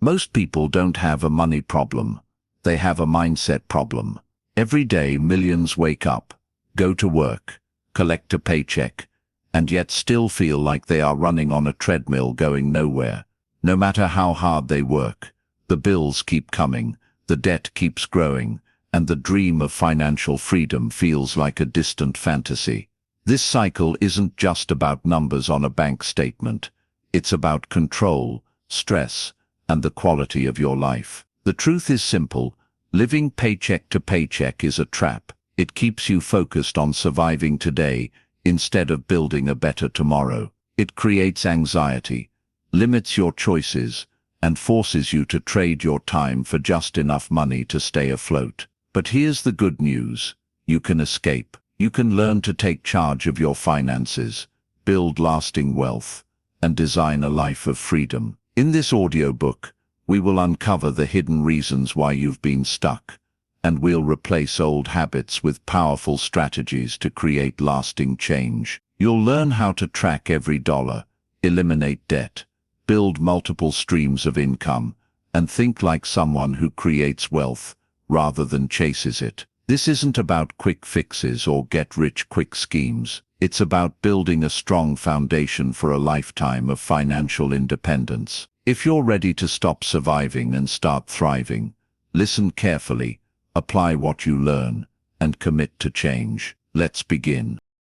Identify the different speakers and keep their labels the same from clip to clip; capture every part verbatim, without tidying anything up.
Speaker 1: Most people don't have a money problem. They have a mindset problem. Every day millions wake up, go to work, collect a paycheck, and yet still feel like they are running on a treadmill going nowhere. No matter how hard they work, the bills keep coming, the debt keeps growing, and the dream of financial freedom feels like a distant fantasy. This cycle isn't just about numbers on a bank statement. It's about control, stress, and the quality of your life. The truth is simple. Living paycheck to paycheck is a trap. It keeps you focused on surviving today instead of building a better tomorrow. It creates anxiety, limits your choices, and forces you to trade your time for just enough money to stay afloat. But here's the good news. You can escape. You can learn to take charge of your finances, build lasting wealth, and design a life of freedom. In this audiobook, we will uncover the hidden reasons why you've been stuck, and we'll replace old habits with powerful strategies to create lasting change. You'll learn how to track every dollar, eliminate debt, build multiple streams of income, and think like someone who creates wealth rather than chases it. This isn't about quick fixes or get-rich-quick schemes. It's about building a strong foundation for a lifetime of financial independence. If you're ready to stop surviving and start thriving, listen carefully, apply what you learn, and commit to change. Let's begin.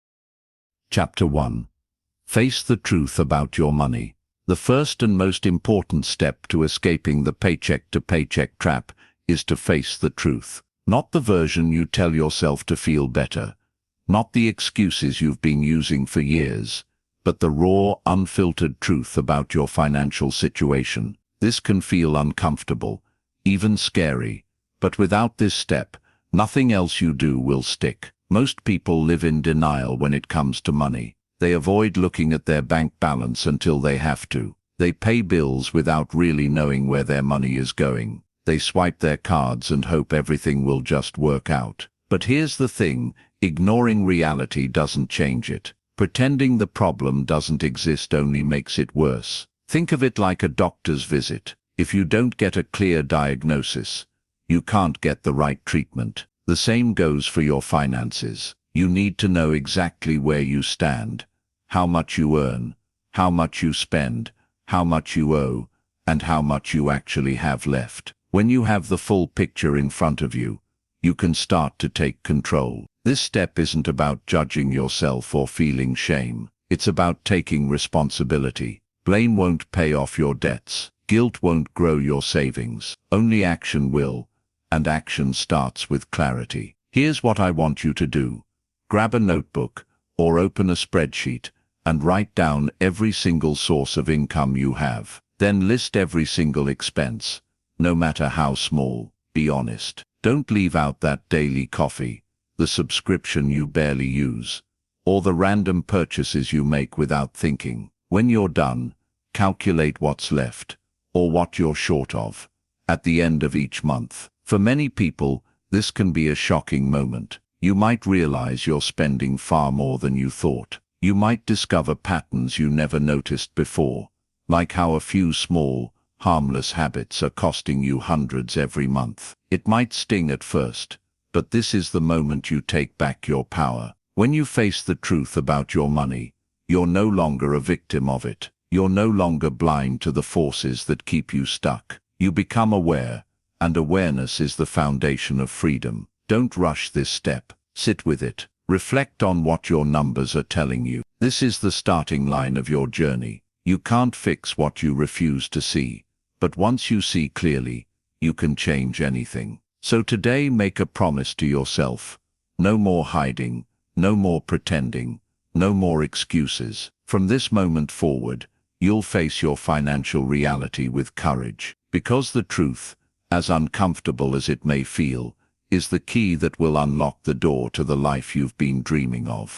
Speaker 1: Chapter one. Face the truth about your money. The first and most important step to escaping the paycheck-to-paycheck trap is to face the truth. Not the version you tell yourself to feel better, not the excuses you've been using for years, but the raw, unfiltered truth about your financial situation. This can feel uncomfortable, even scary, but without this step, nothing else you do will stick. Most people live in denial when it comes to money. They avoid looking at their bank balance until they have to. They pay bills without really knowing where their money is going. They swipe their cards and hope everything will just work out. But here's the thing, ignoring reality doesn't change it. Pretending the problem doesn't exist only makes it worse. Think of it like a doctor's visit. If you don't get a clear diagnosis, you can't get the right treatment. The same goes for your finances. You need to know exactly where you stand, how much you earn, how much you spend, how much you owe, and how much you actually have left. When you have the full picture in front of you, you can start to take control. This step isn't about judging yourself or feeling shame. It's about taking responsibility. Blame won't pay off your debts. Guilt won't grow your savings. Only action will, and action starts with clarity. Here's what I want you to do. Grab a notebook or open a spreadsheet and write down every single source of income you have. Then list every single expense, no matter how small. Be honest. Don't leave out that daily coffee, the subscription you barely use, or the random purchases you make without thinking. When you're done, calculate what's left, or what you're short of, at the end of each month. For many people, this can be a shocking moment. You might realize you're spending far more than you thought. You might discover patterns you never noticed before, like how a few small, harmless habits are costing you hundreds every month. It might sting at first, but this is the moment you take back your power. When you face the truth about your money, you're no longer a victim of it. You're no longer blind to the forces that keep you stuck. You become aware, and awareness is the foundation of freedom. Don't rush this step. Sit with it. Reflect on what your numbers are telling you. This is the starting line of your journey. You can't fix what you refuse to see, but once you see clearly, you can change anything. So today make a promise to yourself. No more hiding, no more pretending, no more excuses. From this moment forward, you'll face your financial reality with courage, because the truth, as uncomfortable as it may feel, is the key that will unlock the door to the life you've been dreaming of.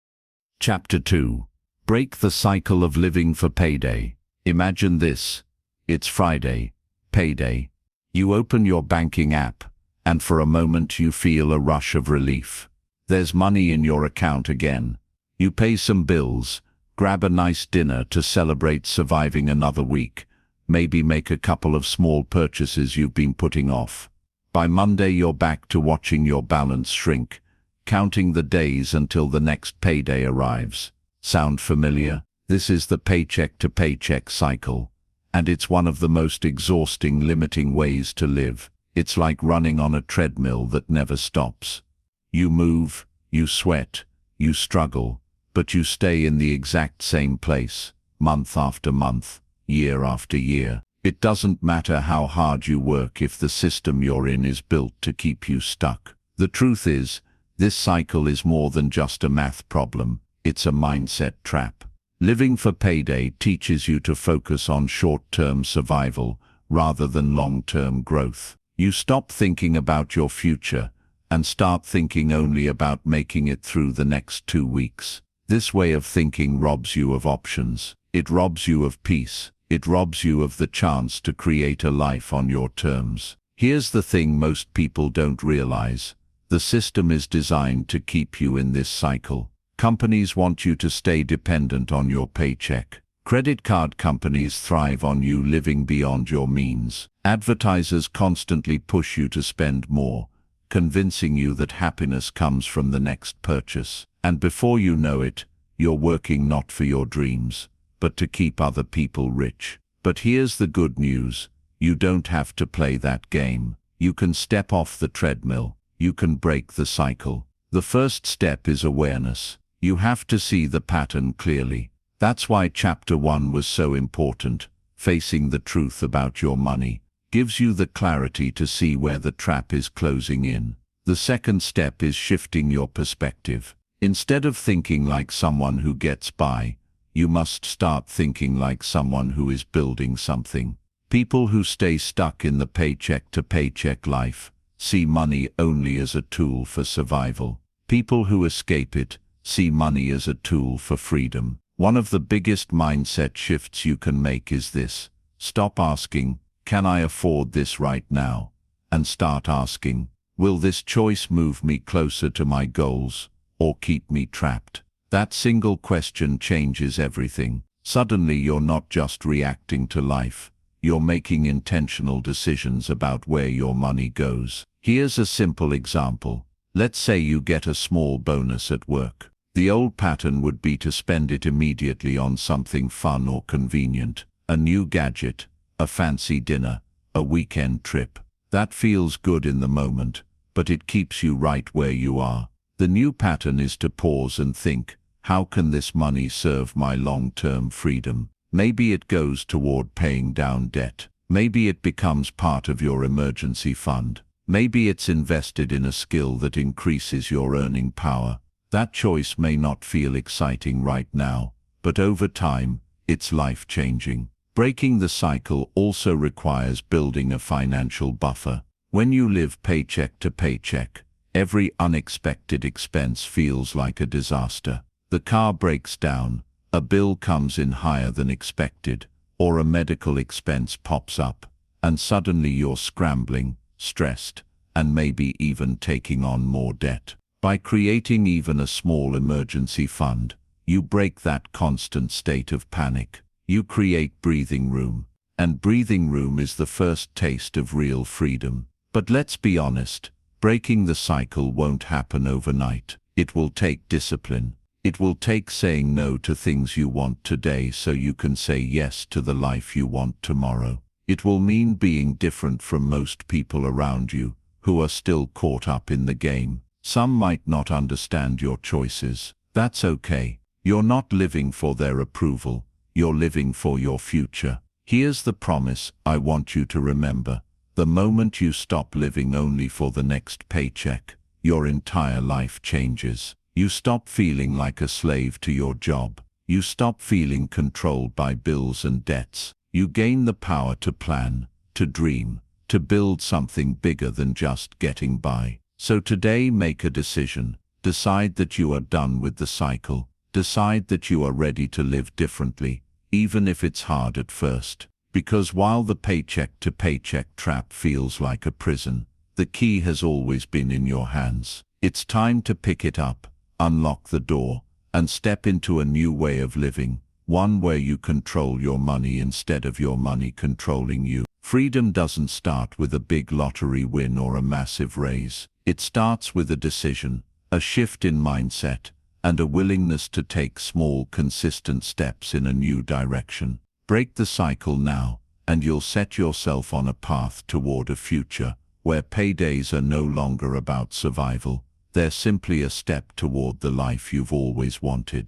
Speaker 1: Chapter two. Break the cycle of living for payday. Imagine this. It's Friday, payday. You open your banking app, and for a moment you feel a rush of relief. There's money in your account again. You pay some bills, grab a nice dinner to celebrate surviving another week, Maybe make a couple of small purchases you've been putting off. By Monday you're back to watching your balance shrink, counting the days until the next payday arrives. Sound familiar? This is the paycheck to paycheck cycle, and it's one of the most exhausting, limiting ways to live. It's like running on a treadmill that never stops. You move, you sweat, you struggle, but you stay in the exact same place, month after month, year after year. It doesn't matter how hard you work if the system you're in is built to keep you stuck. The truth is, this cycle is more than just a math problem. It's a mindset trap. Living for payday teaches you to focus on short-term survival rather than long-term growth. You stop thinking about your future and start thinking only about making it through the next two weeks. This way of thinking robs you of options. It robs you of peace. It robs you of the chance to create a life on your terms. Here's the thing most people don't realize. The system is designed to keep you in this cycle. Companies want you to stay dependent on your paycheck. Credit card companies thrive on you living beyond your means. Advertisers constantly push you to spend more, convincing you that happiness comes from the next purchase. And before you know it, you're working not for your dreams, but to keep other people rich. But here's the good news. You don't have to play that game. You can step off the treadmill. You can break the cycle. The first step is awareness. You have to see the pattern clearly. That's why chapter one was so important. Facing the truth about your money gives you the clarity to see where the trap is closing in. The second step is shifting your perspective. Instead of thinking like someone who gets by, you must start thinking like someone who is building something. People who stay stuck in the paycheck to paycheck life see money only as a tool for survival. People who escape it see money as a tool for freedom. One of the biggest mindset shifts you can make is this. Stop asking, can I afford this right now? And start asking, will this choice move me closer to my goals or keep me trapped? That single question changes everything. Suddenly you're not just reacting to life. You're making intentional decisions about where your money goes. Here's a simple example. Let's say you get a small bonus at work. The old pattern would be to spend it immediately on something fun or convenient. A new gadget, a fancy dinner, a weekend trip. That feels good in the moment, but it keeps you right where you are. The new pattern is to pause and think, how can this money serve my long-term freedom? Maybe it goes toward paying down debt. Maybe it becomes part of your emergency fund. Maybe it's invested in a skill that increases your earning power. That choice may not feel exciting right now, but over time, it's life-changing. Breaking the cycle also requires building a financial buffer. When you live paycheck to paycheck, every unexpected expense feels like a disaster. The car breaks down, a bill comes in higher than expected, or a medical expense pops up, and suddenly you're scrambling, stressed, and maybe even taking on more debt. By creating even a small emergency fund, you break that constant state of panic. You create breathing room, and breathing room is the first taste of real freedom. But let's be honest, breaking the cycle won't happen overnight. It will take discipline. It will take saying no to things you want today so you can say yes to the life you want tomorrow. It will mean being different from most people around you who are still caught up in the game. Some might not understand your choices. That's okay. You're not living for their approval. You're living for your future. Here's the promise I want you to remember. The moment you stop living only for the next paycheck, your entire life changes. You stop feeling like a slave to your job. You stop feeling controlled by bills and debts. You gain the power to plan, to dream, to build something bigger than just getting by. So today make a decision. Decide that you are done with the cycle. Decide that you are ready to live differently, even if it's hard at first. Because while the paycheck to paycheck trap feels like a prison, the key has always been in your hands. It's time to pick it up, unlock the door, and step into a new way of living, one where you control your money instead of your money controlling you. Freedom doesn't start with a big lottery win or a massive raise. It starts with a decision, a shift in mindset, and a willingness to take small, consistent steps in a new direction. Break the cycle now, and you'll set yourself on a path toward a future where paydays are no longer about survival. They're simply a step toward the life you've always wanted.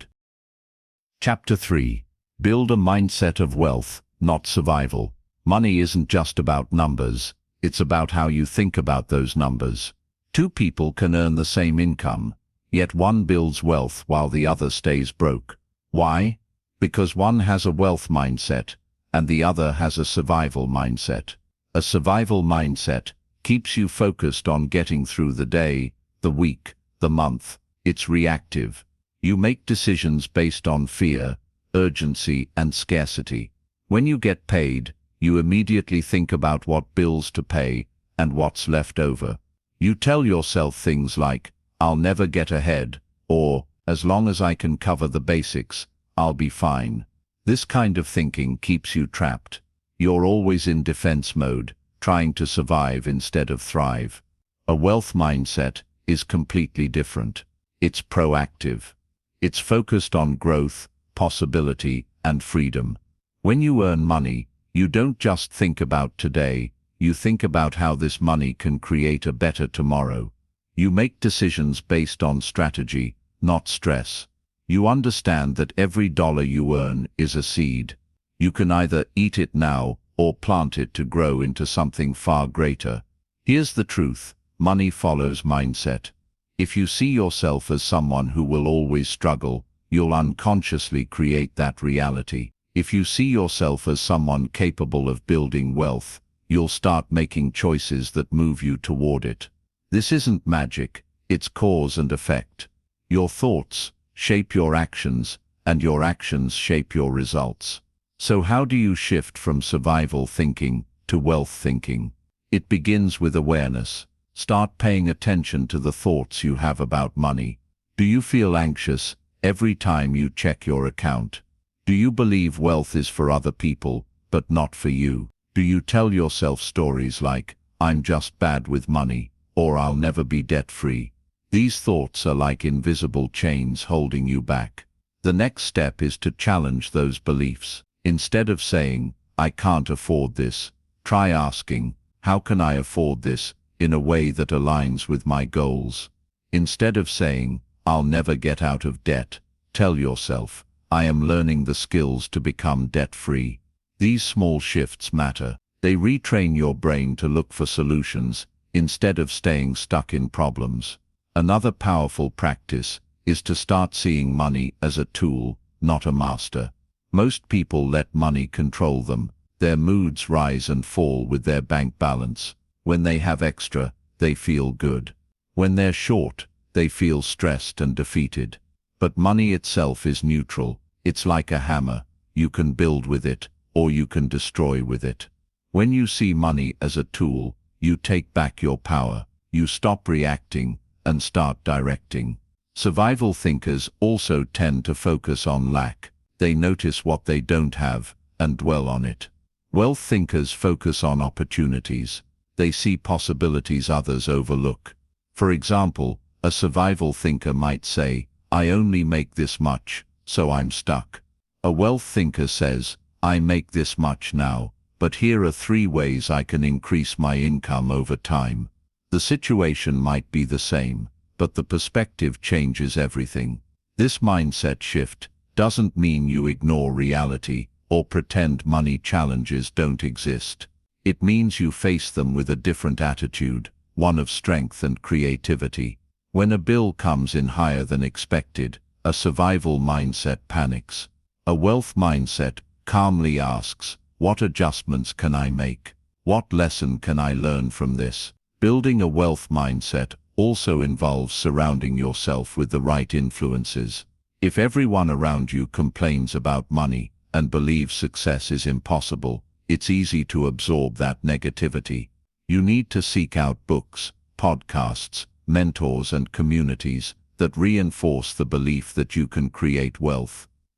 Speaker 1: Chapter three. Build a mindset of wealth, not survival. Money isn't just about numbers, it's about how you think about those numbers. Two people can earn the same income, yet one builds wealth while the other stays broke. Why? Because one has a wealth mindset, and the other has a survival mindset. A survival mindset keeps you focused on getting through the day, the week, the month. It's reactive. You make decisions based on fear, urgency, and scarcity. When you get paid, you immediately think about what bills to pay and what's left over. You tell yourself things like, "I'll never get ahead," or, "As long as I can cover the basics, I'll be fine." This kind of thinking keeps you trapped. You're always in defense mode, trying to survive instead of thrive. A wealth mindset is completely different. It's proactive. It's focused on growth, possibility, and freedom. When you earn money, you don't just think about today, you think about how this money can create a better tomorrow. You make decisions based on strategy, not stress. You understand that every dollar you earn is a seed. You can either eat it now or plant it to grow into something far greater. Here's the truth: money follows mindset. If you see yourself as someone who will always struggle, you'll unconsciously create that reality. If you see yourself as someone capable of building wealth, you'll start making choices that move you toward it. This isn't magic, it's cause and effect. Your thoughts shape your actions, and your actions shape your results. So how do you shift from survival thinking to wealth thinking? It begins with awareness. Start paying attention to the thoughts you have about money. Do you feel anxious every time you check your account? Do you believe wealth is for other people, but not for you? Do you tell yourself stories like, "I'm just bad with money," or "I'll never be debt-free"? These thoughts are like invisible chains holding you back. The next step is to challenge those beliefs. Instead of saying, "I can't afford this," try asking, "How can I afford this in a way that aligns with my goals?" Instead of saying, "I'll never get out of debt," tell yourself, "I am learning the skills to become debt-free." These small shifts matter. They retrain your brain to look for solutions instead of staying stuck in problems. Another powerful practice is to start seeing money as a tool, not a master. Most people let money control them. Their moods rise and fall with their bank balance. When they have extra, they feel good. When they're short, they feel stressed and defeated. But money itself is neutral. It's like a hammer. You can build with it, or you can destroy with it. When you see money as a tool, you take back your power. You stop reacting and start directing. Survival thinkers also tend to focus on lack. They notice what they don't have and dwell on it. Wealth thinkers focus on opportunities. They see possibilities others overlook. For example, a survival thinker might say, "I only make this much, so I'm stuck." A wealth thinker says, "I make this much now, but here are three ways I can increase my income over time." The situation might be the same, but the perspective changes everything. This mindset shift doesn't mean you ignore reality or pretend money challenges don't exist. It means you face them with a different attitude, one of strength and creativity. When a bill comes in higher than expected, a survival mindset panics. A wealth mindset calmly asks, "What adjustments can I make? What lesson can I learn from this?" Building a wealth mindset also involves surrounding yourself with the right influences. If everyone around you complains about money and believes success is impossible, it's easy to absorb that negativity. You need to seek out books, podcasts, mentors, and communities that reinforce the belief that you can create wealth.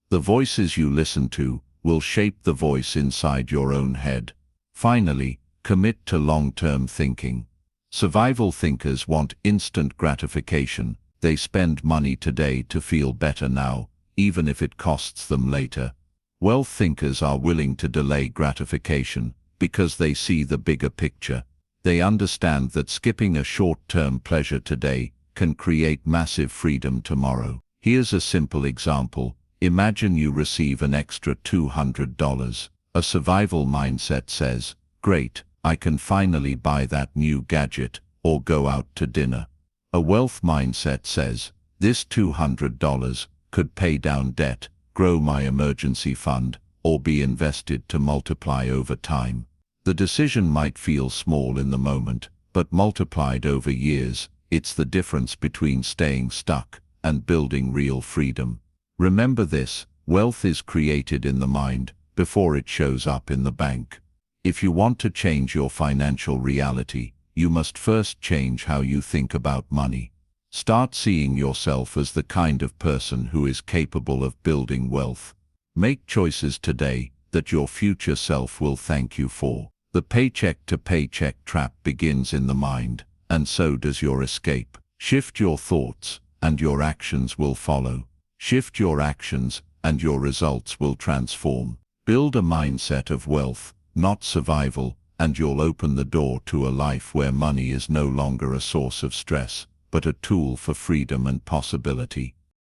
Speaker 1: The voices you listen to will shape the voice inside your own head. Finally, commit to long-term thinking. Survival thinkers want instant gratification. They spend money today to feel better now, even if it costs them later. Wealth thinkers are willing to delay gratification because they see the bigger picture. They understand that skipping a short-term pleasure today can create massive freedom tomorrow. Here's a simple example. Imagine you receive an extra two hundred dollars. A survival mindset says, "Great, I can finally buy that new gadget or go out to dinner." A wealth mindset says, "This two hundred dollars could pay down debt, grow my emergency fund, or be invested to multiply over time." The decision might feel small in the moment, but multiplied over years, it's the difference between staying stuck and building real freedom. Remember this, wealth is created in the mind before it shows up in the bank. If you want to change your financial reality, you must first change how you think about money. Start seeing yourself as the kind of person who is capable of building wealth. Make choices today that your future self will thank you for. The paycheck to paycheck trap begins in the mind, and so does your escape. Shift your thoughts, and your actions will follow. Shift your actions, and your results will transform. Build a mindset of wealth, not survival, and you'll open the door to a life where money is no longer a source of stress, but a tool for freedom and possibility.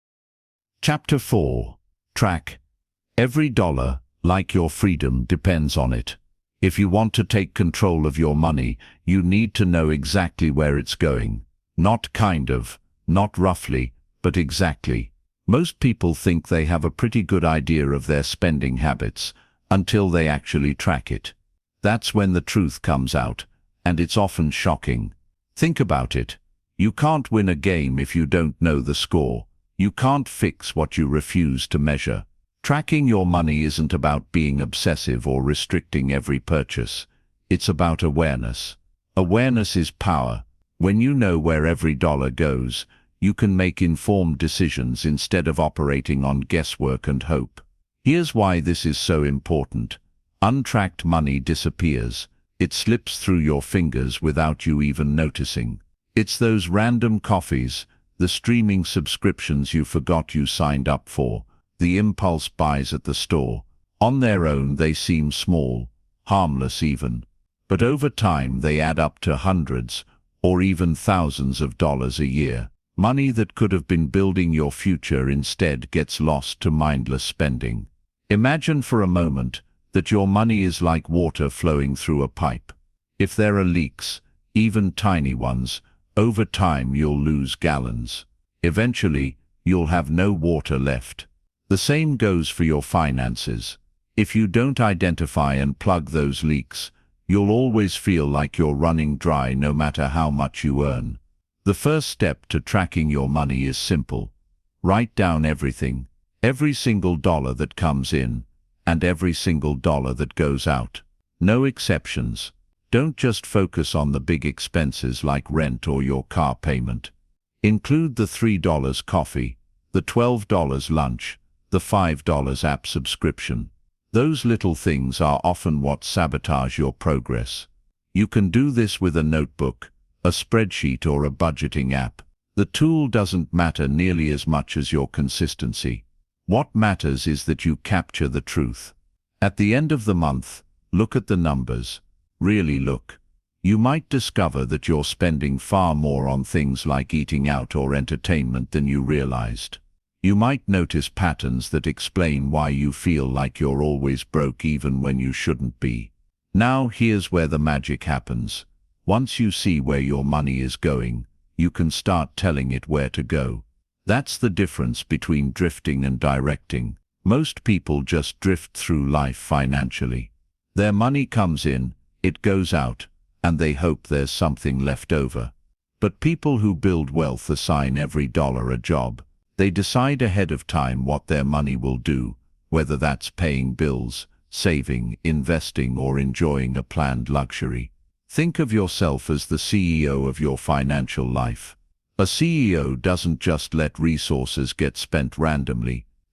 Speaker 1: Chapter four. Track. Every dollar, like your freedom, depends on it. If you want to take control of your money, you need to know exactly where it's going. Not kind of, not roughly, but exactly. Most people think they have a pretty good idea of their spending habits until they actually track it. That's when the truth comes out, and it's often shocking. Think about it. You can't win a game if you don't know the score. You can't fix what you refuse to measure. Tracking your money isn't about being obsessive or restricting every purchase. It's about awareness. Awareness is power. When you know where every dollar goes, you can make informed decisions instead of operating on guesswork and hope. Here's why this is so important. Untracked money disappears. It slips through your fingers without you even noticing. It's those random coffees, the streaming subscriptions you forgot you signed up for, the impulse buys at the store. On their own they seem small, harmless even. But over time they add up to hundreds or even thousands of dollars a year. Money that could have been building your future instead gets lost to mindless spending. Imagine for a moment that your money is like water flowing through a pipe. If there are leaks, even tiny ones, over time you'll lose gallons. Eventually, you'll have no water left. The same goes for your finances. If you don't identify and plug those leaks, you'll always feel like you're running dry no matter how much you earn. The first step to tracking your money is simple. Write down everything, every single dollar that comes in, and every single dollar that goes out. No exceptions. Don't just focus on the big expenses like rent or your car payment. Include the three dollar coffee, the twelve dollar lunch, the five dollar app subscription. Those little things are often what sabotage your progress. You can do this with a notebook, a spreadsheet or a budgeting app. The tool doesn't matter nearly as much as your consistency. What matters is that you capture the truth. At the end of the month, look at the numbers. Really look. You might discover that you're spending far more on things like eating out or entertainment than you realized. You might notice patterns that explain why you feel like you're always broke even when you shouldn't be. Now here's where the magic happens. Once you see where your money is going, you can start telling it where to go. That's the difference between drifting and directing. Most people just drift through life financially. Their money comes in, it goes out, and they hope there's something left over. But people who build wealth assign every dollar a job. They decide ahead of time what their money will do, whether that's paying bills, saving, investing, or enjoying a planned luxury. Think of yourself as the C E O of your financial life. A C E O doesn't just let resources get spent randomly.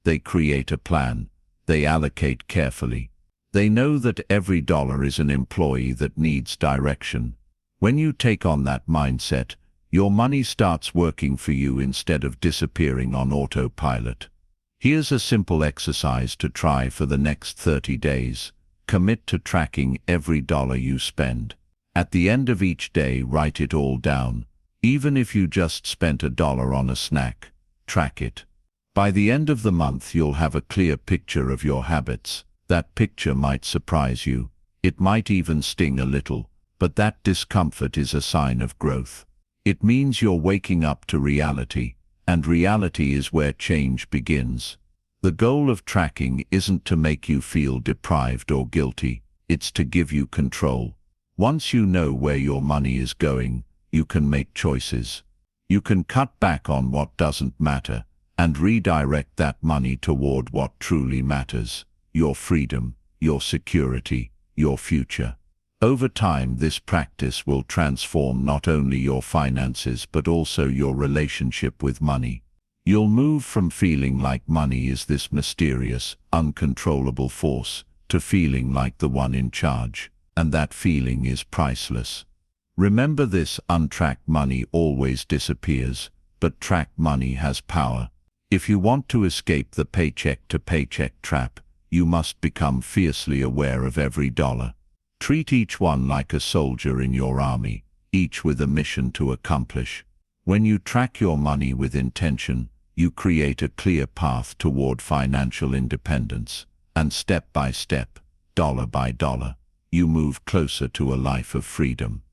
Speaker 1: They create a plan. They allocate carefully. They know that every dollar is an employee that needs direction. When you take on that mindset, your money starts working for you instead of disappearing on autopilot. Here's a simple exercise to try for the next thirty days. Commit to tracking every dollar you spend. At the end of each day, write it all down. Even if you just spent a dollar on a snack, track it. By the end of the month, you'll have a clear picture of your habits. That picture might surprise you. It might even sting a little, but that discomfort is a sign of growth. It means you're waking up to reality, and reality is where change begins. The goal of tracking isn't to make you feel deprived or guilty, it's to give you control. Once you know where your money is going, you can make choices. You can cut back on what doesn't matter, and redirect that money toward what truly matters: your freedom, your security, your future. Over time, this practice will transform not only your finances but also your relationship with money. You'll move from feeling like money is this mysterious, uncontrollable force to feeling like the one in charge, and that feeling is priceless. Remember this: untracked money always disappears, but tracked money has power. If you want to escape the paycheck-to-paycheck trap, you must become fiercely aware of every dollar. Treat each one like a soldier in your army, each with a mission to accomplish. When you track your money with intention, you create a clear path toward financial independence, and step by step, dollar by dollar, you move closer to a life of freedom.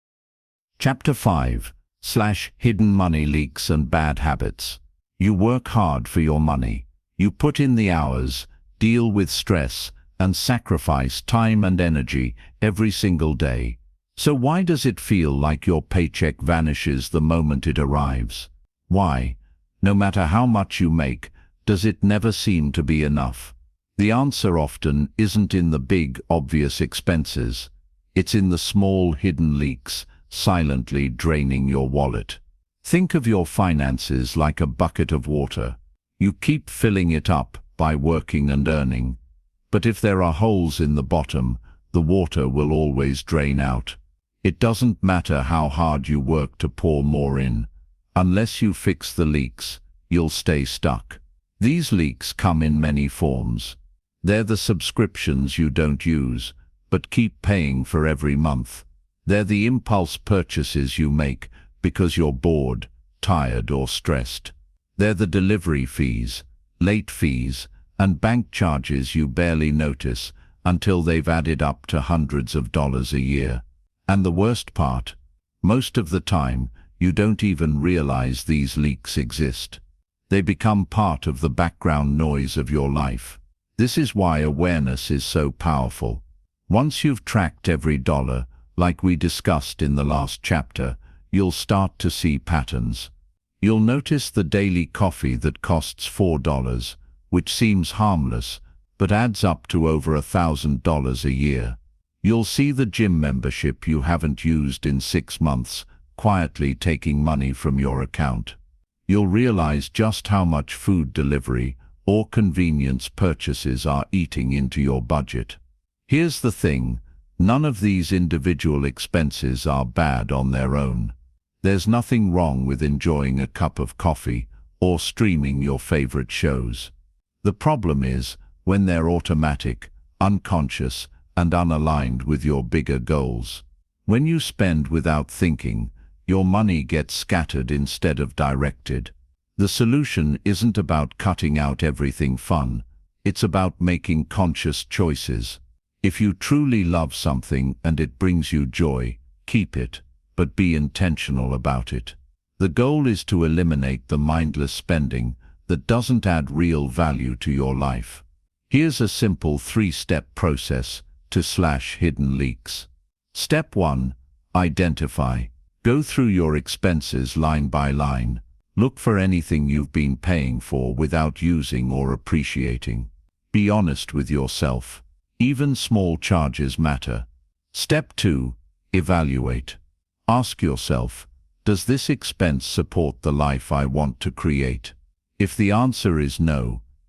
Speaker 1: Chapter five. Slash Hidden Money Leaks and Bad Habits. You work hard for your money. You put in the hours, deal with stress, and sacrifice time and energy every single day. So why does it feel like your paycheck vanishes the moment it arrives? Why, no matter how much you make, does it never seem to be enough? The answer often isn't in the big, obvious expenses. It's in the small, hidden leaks, silently draining your wallet. Think of your finances like a bucket of water. You keep filling it up by working and earning. But if there are holes in the bottom, the water will always drain out. It doesn't matter how hard you work to pour more in. Unless you fix the leaks, you'll stay stuck. These leaks come in many forms. They're the subscriptions you don't use, but keep paying for every month. They're the impulse purchases you make because you're bored, tired, or stressed. They're the delivery fees, late fees, and bank charges you barely notice until they've added up to hundreds of dollars a year. And the worst part, most of the time, you don't even realize these leaks exist. They become part of the background noise of your life. This is why awareness is so powerful. Once you've tracked every dollar, like we discussed in the last chapter, you'll start to see patterns. You'll notice the daily coffee that costs four dollars, which seems harmless, but adds up to over a thousand dollars a year. You'll see the gym membership you haven't used in six months, quietly taking money from your account. You'll realize just how much food delivery or convenience purchases are eating into your budget. Here's the thing, none of these individual expenses are bad on their own. There's nothing wrong with enjoying a cup of coffee or streaming your favorite shows. The problem is when they're automatic, unconscious, and unaligned with your bigger goals. When you spend without thinking, your money gets scattered instead of directed. The solution isn't about cutting out everything fun, it's about making conscious choices. If you truly love something and it brings you joy, keep it, but be intentional about it. The goal is to eliminate the mindless spending that doesn't add real value to your life. Here's a simple three-step process to slash hidden leaks. Step one, identify. Go through your expenses line by line. Look for anything you've been paying for without using or appreciating. Be honest with yourself. Even small charges matter. Step two, evaluate. Ask yourself, does this expense support the life I want to create? If the answer is no,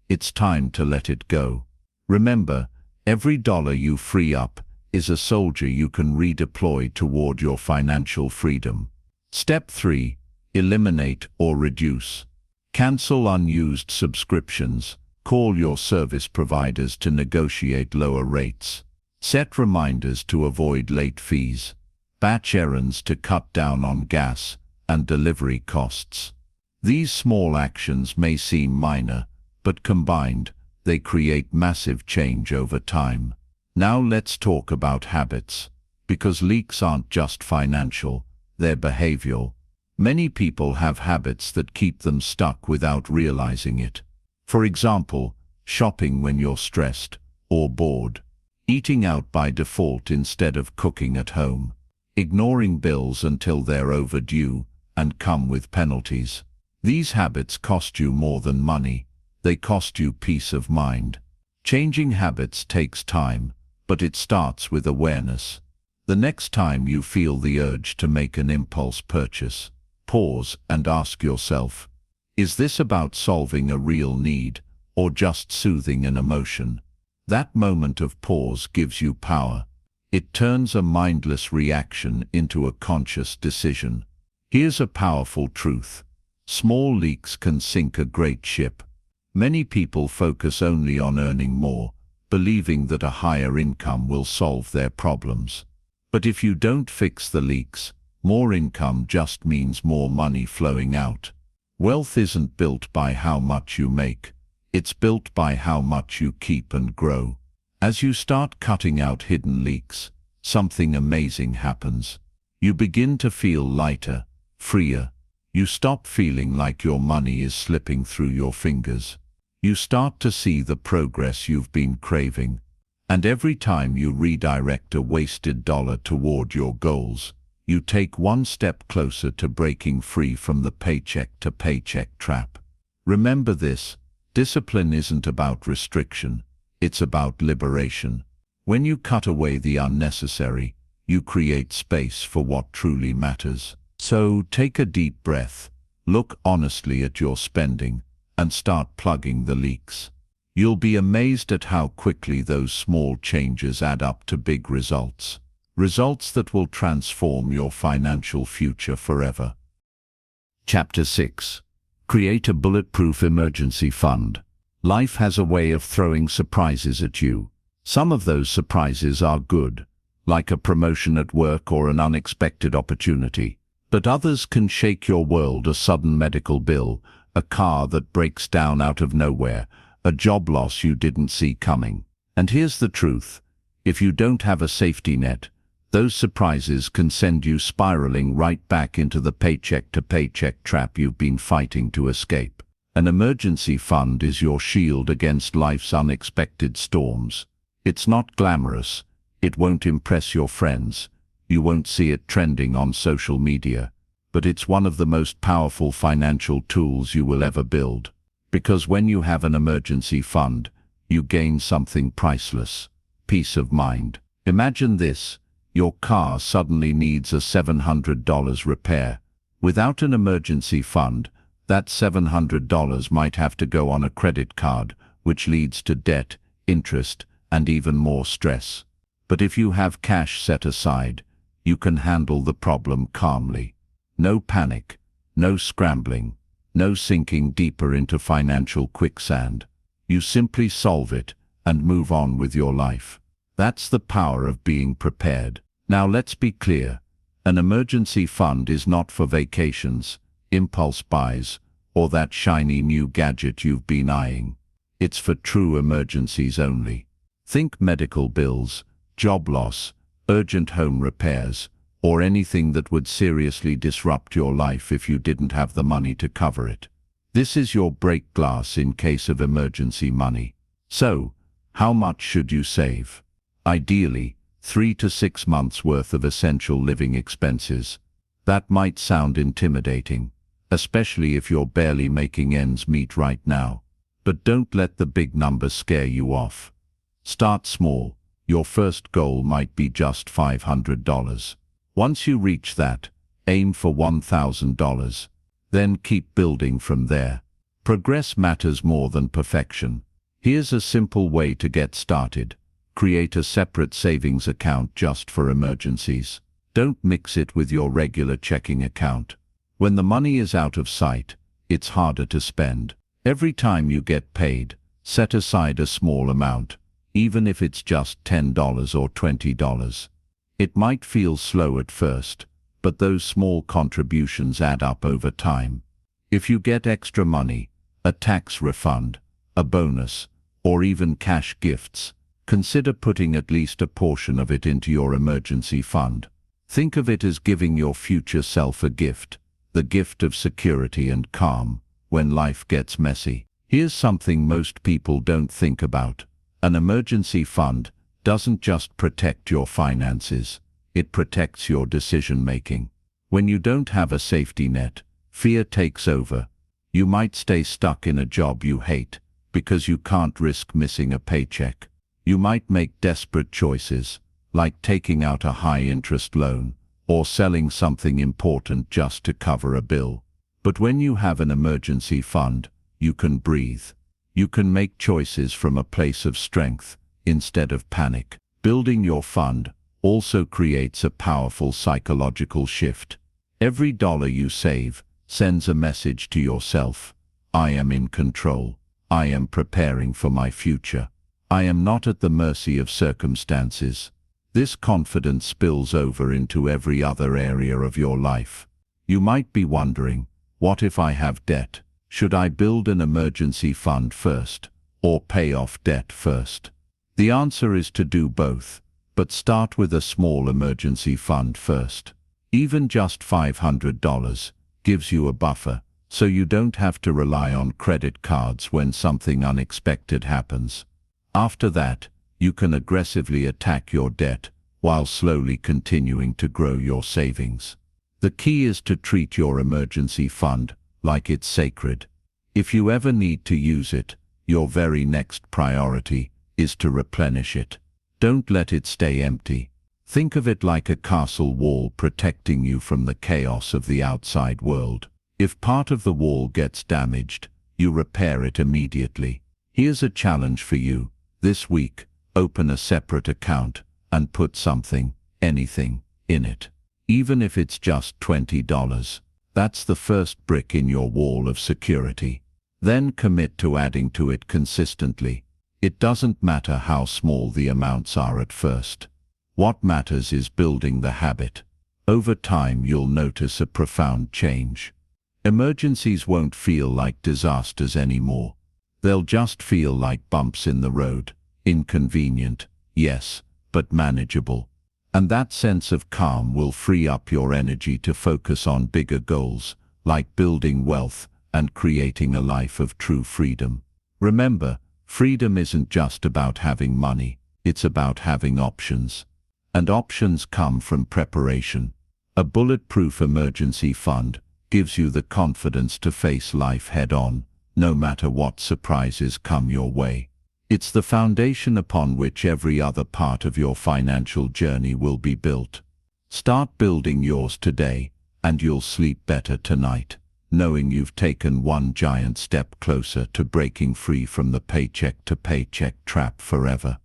Speaker 1: it's time to let it go. Remember, every dollar you free up is a soldier you can redeploy toward your financial freedom. Step three. Eliminate or reduce. Cancel unused subscriptions. Call your service providers to negotiate lower rates. Set reminders to avoid late fees. Batch errands to cut down on gas and delivery costs. These small actions may seem minor, but combined, they create massive change over time. Now let's talk about habits, because leaks aren't just financial, they're behavioral. Many people have habits that keep them stuck without realizing it. For example, shopping when you're stressed or bored, eating out by default instead of cooking at home, ignoring bills until they're overdue and come with penalties. These habits cost you more than money, they cost you peace of mind. Changing habits takes time, but it starts with awareness. The next time you feel the urge to make an impulse purchase, pause and ask yourself, is this about solving a real need or just soothing an emotion? That moment of pause gives you power. It turns a mindless reaction into a conscious decision. Here's a powerful truth. Small leaks can sink a great ship. Many people focus only on earning more, believing that a higher income will solve their problems. But if you don't fix the leaks, more income just means more money flowing out. Wealth isn't built by how much you make. It's built by how much you keep and grow. As you start cutting out hidden leaks, something amazing happens. You begin to feel lighter, freer. You stop feeling like your money is slipping through your fingers. You start to see the progress you've been craving. And every time you redirect a wasted dollar toward your goals, you take one step closer to breaking free from the paycheck to paycheck trap. Remember this, discipline isn't about restriction, it's about liberation. When you cut away the unnecessary, you create space for what truly matters. So take a deep breath, look honestly at your spending, and start plugging the leaks. You'll be amazed at how quickly those small changes add up to big results. Results that will transform your financial future forever. Chapter six. Create a bulletproof emergency fund. Life has a way of throwing surprises at you. Some of those surprises are good, like a promotion at work or an unexpected opportunity. But others can shake your world: a sudden medical bill, a car that breaks down out of nowhere, a job loss you didn't see coming. And here's the truth. If you don't have a safety net, those surprises can send you spiraling right back into the paycheck-to-paycheck trap you've been fighting to escape. An emergency fund is your shield against life's unexpected storms. It's not glamorous. It won't impress your friends. You won't see it trending on social media. But it's one of the most powerful financial tools you will ever build. Because when you have an emergency fund, you gain something priceless: peace of mind. Imagine this. Your car suddenly needs a seven hundred dollar repair. Without an emergency fund, that seven hundred dollars might have to go on a credit card, which leads to debt, interest, and even more stress. But if you have cash set aside, you can handle the problem calmly. No panic, no scrambling, no sinking deeper into financial quicksand. You simply solve it and move on with your life. That's the power of being prepared. Now let's be clear. An emergency fund is not for vacations, impulse buys, or that shiny new gadget you've been eyeing. It's for true emergencies only. Think medical bills, job loss, urgent home repairs, or anything that would seriously disrupt your life if you didn't have the money to cover it. This is your break glass in case of emergency money. So, how much should you save? Ideally, three to six months worth of essential living expenses. That might sound intimidating, especially if you're barely making ends meet right now. But don't let the big numbers scare you off. Start small. Your first goal might be just five hundred dollars. Once you reach that, aim for one thousand dollars. Then keep building from there. Progress matters more than perfection. Here's a simple way to get started. Create a separate savings account just for emergencies. Don't mix it with your regular checking account. When the money is out of sight, it's harder to spend. Every time you get paid, set aside a small amount, even if it's just ten dollars or twenty dollars. It might feel slow at first, but those small contributions add up over time. If you get extra money, a tax refund, a bonus, or even cash gifts, consider putting at least a portion of it into your emergency fund. Think of it as giving your future self a gift, the gift of security and calm when life gets messy. Here's something most people don't think about. An emergency fund doesn't just protect your finances, it protects your decision-making. When you don't have a safety net, fear takes over. You might stay stuck in a job you hate because you can't risk missing a paycheck. You might make desperate choices, like taking out a high-interest loan or selling something important just to cover a bill. But when you have an emergency fund, you can breathe. You can make choices from a place of strength instead of panic. Building your fund also creates a powerful psychological shift. Every dollar you save sends a message to yourself. I am in control. I am preparing for my future. I am not at the mercy of circumstances. This confidence spills over into every other area of your life. You might be wondering, what if I have debt? Should I build an emergency fund first, or pay off debt first? The answer is to do both, but start with a small emergency fund first. Even just five hundred dollars gives you a buffer, so you don't have to rely on credit cards when something unexpected happens. After that, you can aggressively attack your debt while slowly continuing to grow your savings. The key is to treat your emergency fund like it's sacred. If you ever need to use it, your very next priority is to replenish it. Don't let it stay empty. Think of it like a castle wall protecting you from the chaos of the outside world. If part of the wall gets damaged, you repair it immediately. Here's a challenge for you. This week, open a separate account and put something, anything, in it. Even if it's just twenty dollars. That's the first brick in your wall of security. Then commit to adding to it consistently. It doesn't matter how small the amounts are at first. What matters is building the habit. Over time, you'll notice a profound change. Emergencies won't feel like disasters anymore. They'll just feel like bumps in the road. Inconvenient, yes, but manageable. And that sense of calm will free up your energy to focus on bigger goals, like building wealth and creating a life of true freedom. Remember, freedom isn't just about having money, it's about having options. And options come from preparation. A bulletproof emergency fund gives you the confidence to face life head-on, no matter what surprises come your way. It's the foundation upon which every other part of your financial journey will be built. Start building yours today, and you'll sleep better tonight, knowing you've taken one giant step closer to breaking free from the paycheck-to-paycheck trap forever.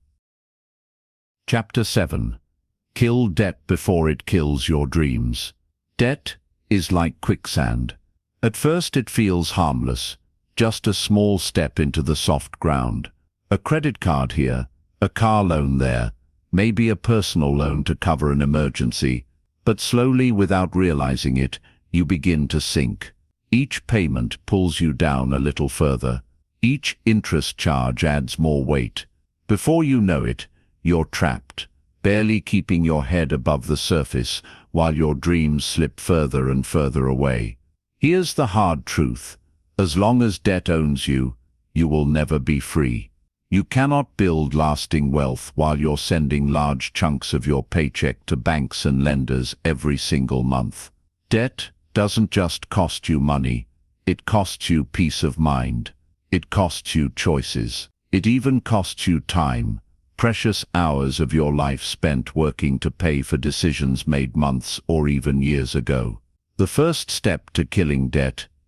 Speaker 1: Chapter seven. Kill debt before it kills your dreams. Debt is like quicksand. At first it feels harmless, just a small step into the soft ground. A credit card here, a car loan there, maybe a personal loan to cover an emergency. But slowly, without realizing it, you begin to sink. Each payment pulls you down a little further. Each interest charge adds more weight. Before you know it, you're trapped, barely keeping your head above the surface while your dreams slip further and further away. Here's the hard truth. As long as debt owns you, you will never be free. You cannot build lasting wealth while you're sending large chunks of your paycheck to banks and lenders every single month. Debt doesn't just cost you money, it costs you peace of mind. It costs you choices. It even costs you time, precious hours of your life spent working to pay for decisions made months or even years ago. The first step to killing debt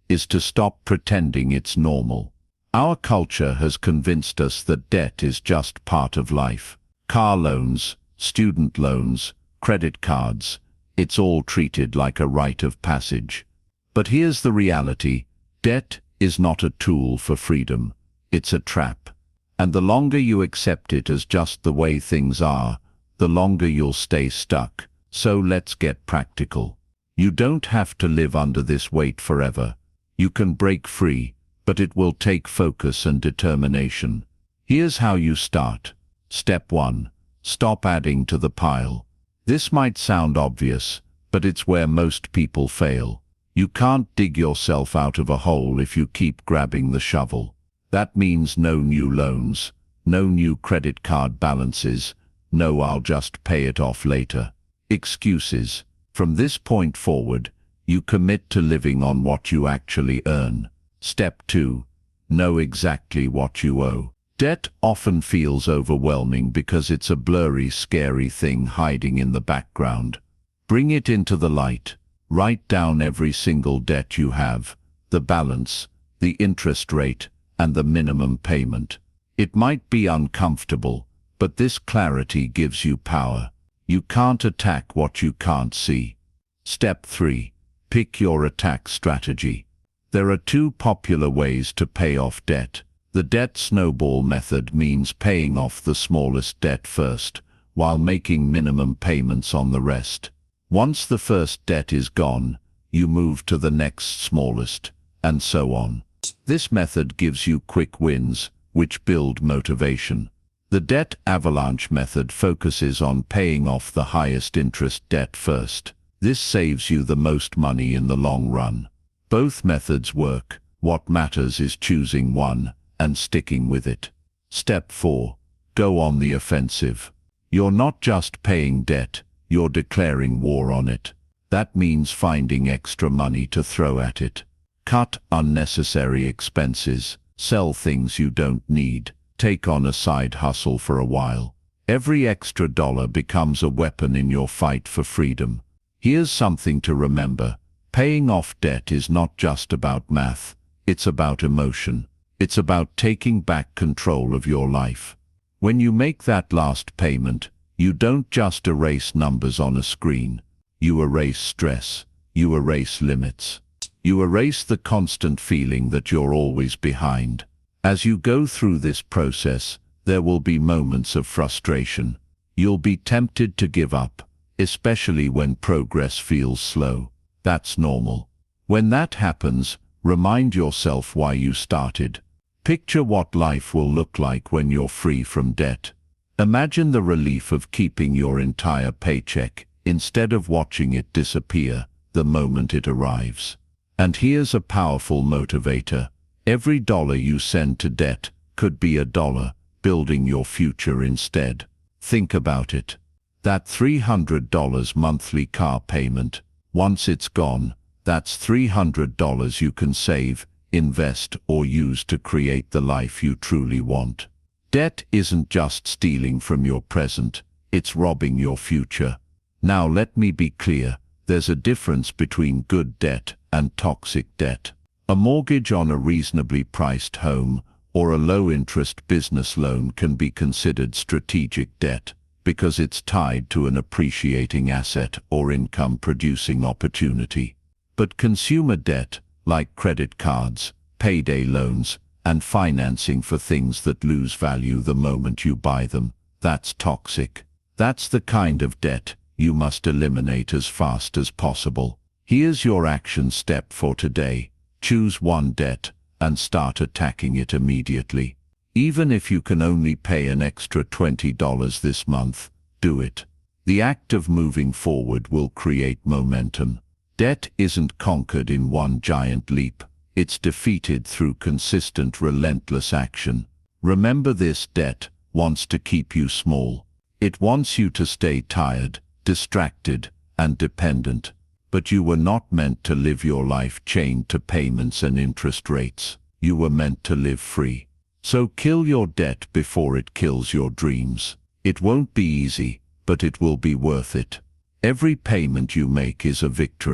Speaker 1: is to stop pretending it's normal. Our culture has convinced us that debt is just part of life. Car loans, student loans, credit cards, it's all treated like a rite of passage. But here's the reality: debt is not a tool for freedom, it's a trap. And the longer you accept it as just the way things are, the longer you'll stay stuck. So let's get practical. You don't have to live under this weight forever. You can break free, but it will take focus and determination. Here's how you start. Step one. Stop adding to the pile. This might sound obvious, but it's where most people fail. You can't dig yourself out of a hole if you keep grabbing the shovel. That means no new loans, no new credit card balances, no "I'll just pay it off later" excuses. From this point forward, you commit to living on what you actually earn. Step two. Know exactly what you owe. Debt often feels overwhelming because it's a blurry, scary thing hiding in the background. Bring it into the light. Write down every single debt you have, the balance, the interest rate, and the minimum payment. It might be uncomfortable, but this clarity gives you power. You can't attack what you can't see. Step three. Pick your attack strategy. There are two popular ways to pay off debt. The debt snowball method means paying off the smallest debt first, while making minimum payments on the rest. Once the first debt is gone, you move to the next smallest, and so on. This method gives you quick wins, which build motivation. The debt avalanche method focuses on paying off the highest interest debt first. This saves you the most money in the long run. Both methods work. What matters is choosing one and sticking with it. Step four. Go on the offensive. You're not just paying debt, you're declaring war on it. That means finding extra money to throw at it. Cut unnecessary expenses, sell things you don't need, take on a side hustle for a while. Every extra dollar becomes a weapon in your fight for freedom. Here's something to remember. Paying off debt is not just about math, it's about emotion. It's about taking back control of your life. When you make that last payment, you don't just erase numbers on a screen. You erase stress. You erase limits. You erase the constant feeling that you're always behind. As you go through this process, there will be moments of frustration. You'll be tempted to give up, especially when progress feels slow. That's normal. When that happens, remind yourself why you started. Picture what life will look like when you're free from debt. Imagine the relief of keeping your entire paycheck instead of watching it disappear the moment it arrives. And here's a powerful motivator. Every dollar you send to debt could be a dollar building your future instead. Think about it. That three hundred dollars monthly car payment, once it's gone, that's three hundred dollars you can save, invest, or use to create the life you truly want. Debt isn't just stealing from your present, it's robbing your future. Now let me be clear, there's a difference between good debt and toxic debt. A mortgage on a reasonably priced home or a low-interest business loan can be considered strategic debt because it's tied to an appreciating asset or income-producing opportunity. But consumer debt, like credit cards, payday loans, and financing for things that lose value the moment you buy them, that's toxic. That's the kind of debt you must eliminate as fast as possible. Here's your action step for today. Choose one debt and start attacking it immediately. Even if you can only pay an extra twenty dollars this month, do it. The act of moving forward will create momentum. Debt isn't conquered in one giant leap. It's defeated through consistent, relentless action. Remember this: debt wants to keep you small. It wants you to stay tired, distracted, and dependent. But you were not meant to live your life chained to payments and interest rates. You were meant to live free. So kill your debt before it kills your dreams. It won't be easy, but it will be worth it. Every payment you make is a victory.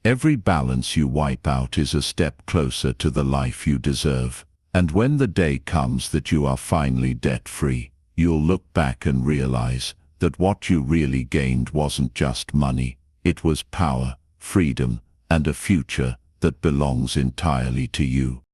Speaker 1: Every balance you wipe out is a step closer to the life you deserve. And when the day comes that you are finally debt-free, you'll look back and realize that what you really gained wasn't just money. It was power, freedom, and a future that belongs entirely to you.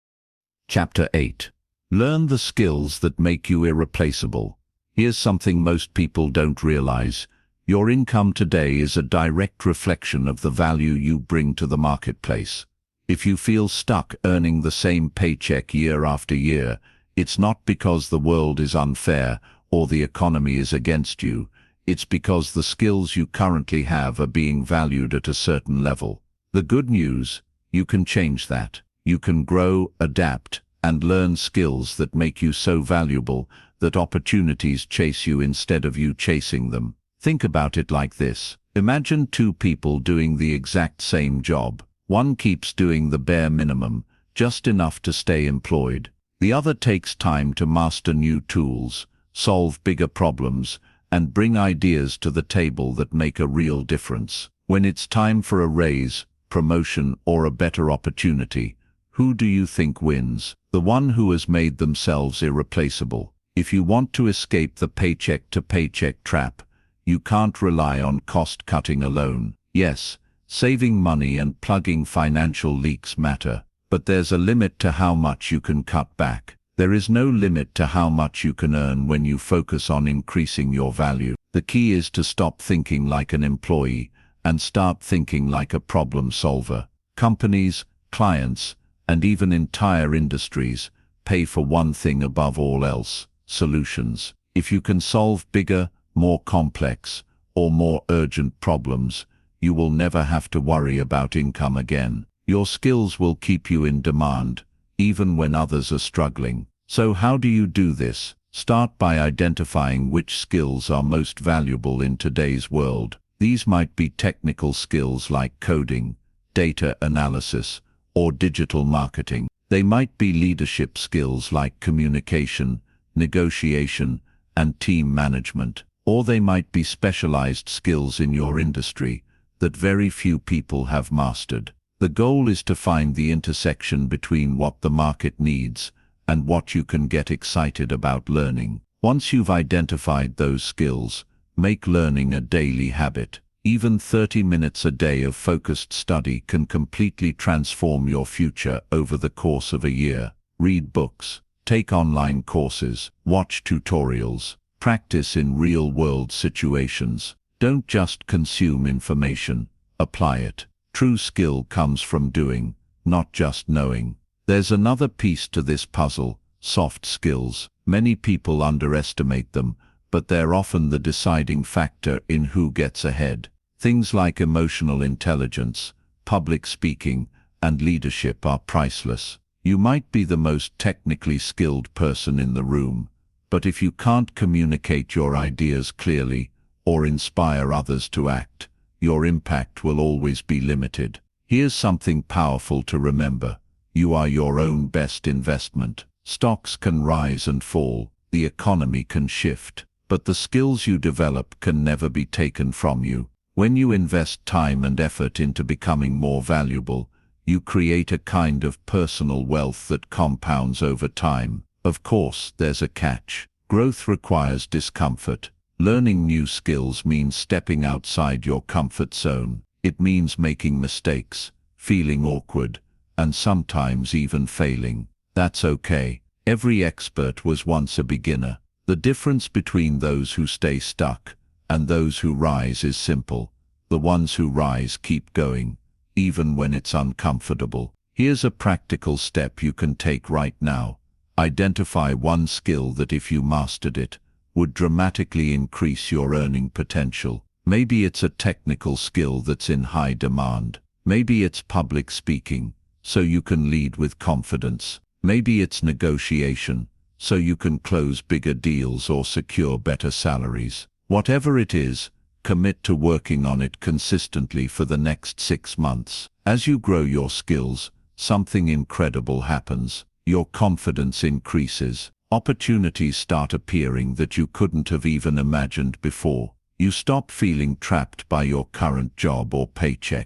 Speaker 1: Chapter eight. Learn the skills that make you irreplaceable. Here's something most people don't realize. Your income today is a direct reflection of the value you bring to the marketplace. If you feel stuck earning the same paycheck year after year, it's not because the world is unfair or the economy is against you. It's because the skills you currently have are being valued at a certain level. The good news, you can change that. You can grow, adapt, and learn skills that make you so valuable that opportunities chase you instead of you chasing them. Think about it like this. Imagine two people doing the exact same job. One keeps doing the bare minimum, just enough to stay employed. The other takes time to master new tools, solve bigger problems, and bring ideas to the table that make a real difference. When it's time for a raise, promotion, or a better opportunity, who do you think wins? The one who has made themselves irreplaceable. If you want to escape the paycheck-to-paycheck trap, you can't rely on cost-cutting alone. Yes, saving money and plugging financial leaks matter, but there's a limit to how much you can cut back. There is no limit to how much you can earn when you focus on increasing your value. The key is to stop thinking like an employee and start thinking like a problem solver. Companies, clients, and even entire industries pay for one thing above all else: solutions. If you can solve bigger, more complex, or more urgent problems, you will never have to worry about income again. Your skills will keep you in demand, even when others are struggling. So how do you do this? Start by identifying which skills are most valuable in today's world. These might be technical skills like coding, data analysis, or digital marketing. They might be leadership skills like communication, negotiation, and team management. Or they might be specialized skills in your industry that very few people have mastered. The goal is to find the intersection between what the market needs and what you can get excited about learning. Once you've identified those skills, make learning a daily habit. Even thirty minutes a day of focused study can completely transform your future over the course of a year. Read books, take online courses, watch tutorials, practice in real-world situations. Don't just consume information, apply it. True skill comes from doing, not just knowing. There's another piece to this puzzle: soft skills. Many people underestimate them, but they're often the deciding factor in who gets ahead. Things like emotional intelligence, public speaking, and leadership are priceless. You might be the most technically skilled person in the room, but if you can't communicate your ideas clearly or inspire others to act, your impact will always be limited. Here's something powerful to remember: you are your own best investment. Stocks can rise and fall, the economy can shift, but the skills you develop can never be taken from you. When you invest time and effort into becoming more valuable, you create a kind of personal wealth that compounds over time. Of course, there's a catch. Growth requires discomfort. Learning new skills means stepping outside your comfort zone. It means making mistakes, feeling awkward, and sometimes even failing. That's okay. Every expert was once a beginner. The difference between those who stay stuck and those who rise is simple. The ones who rise keep going, even when it's uncomfortable. Here's a practical step you can take right now. Identify one skill that, if you mastered it, would dramatically increase your earning potential. Maybe it's a technical skill that's in high demand. Maybe it's public speaking, so you can lead with confidence. Maybe it's negotiation, so you can close bigger deals or secure better salaries. Whatever it is, commit to working on it consistently for the next six months. As you grow your skills, something incredible happens. Your confidence increases. Opportunities start appearing that you couldn't have even imagined before. You stop feeling trapped by your current job or paycheck.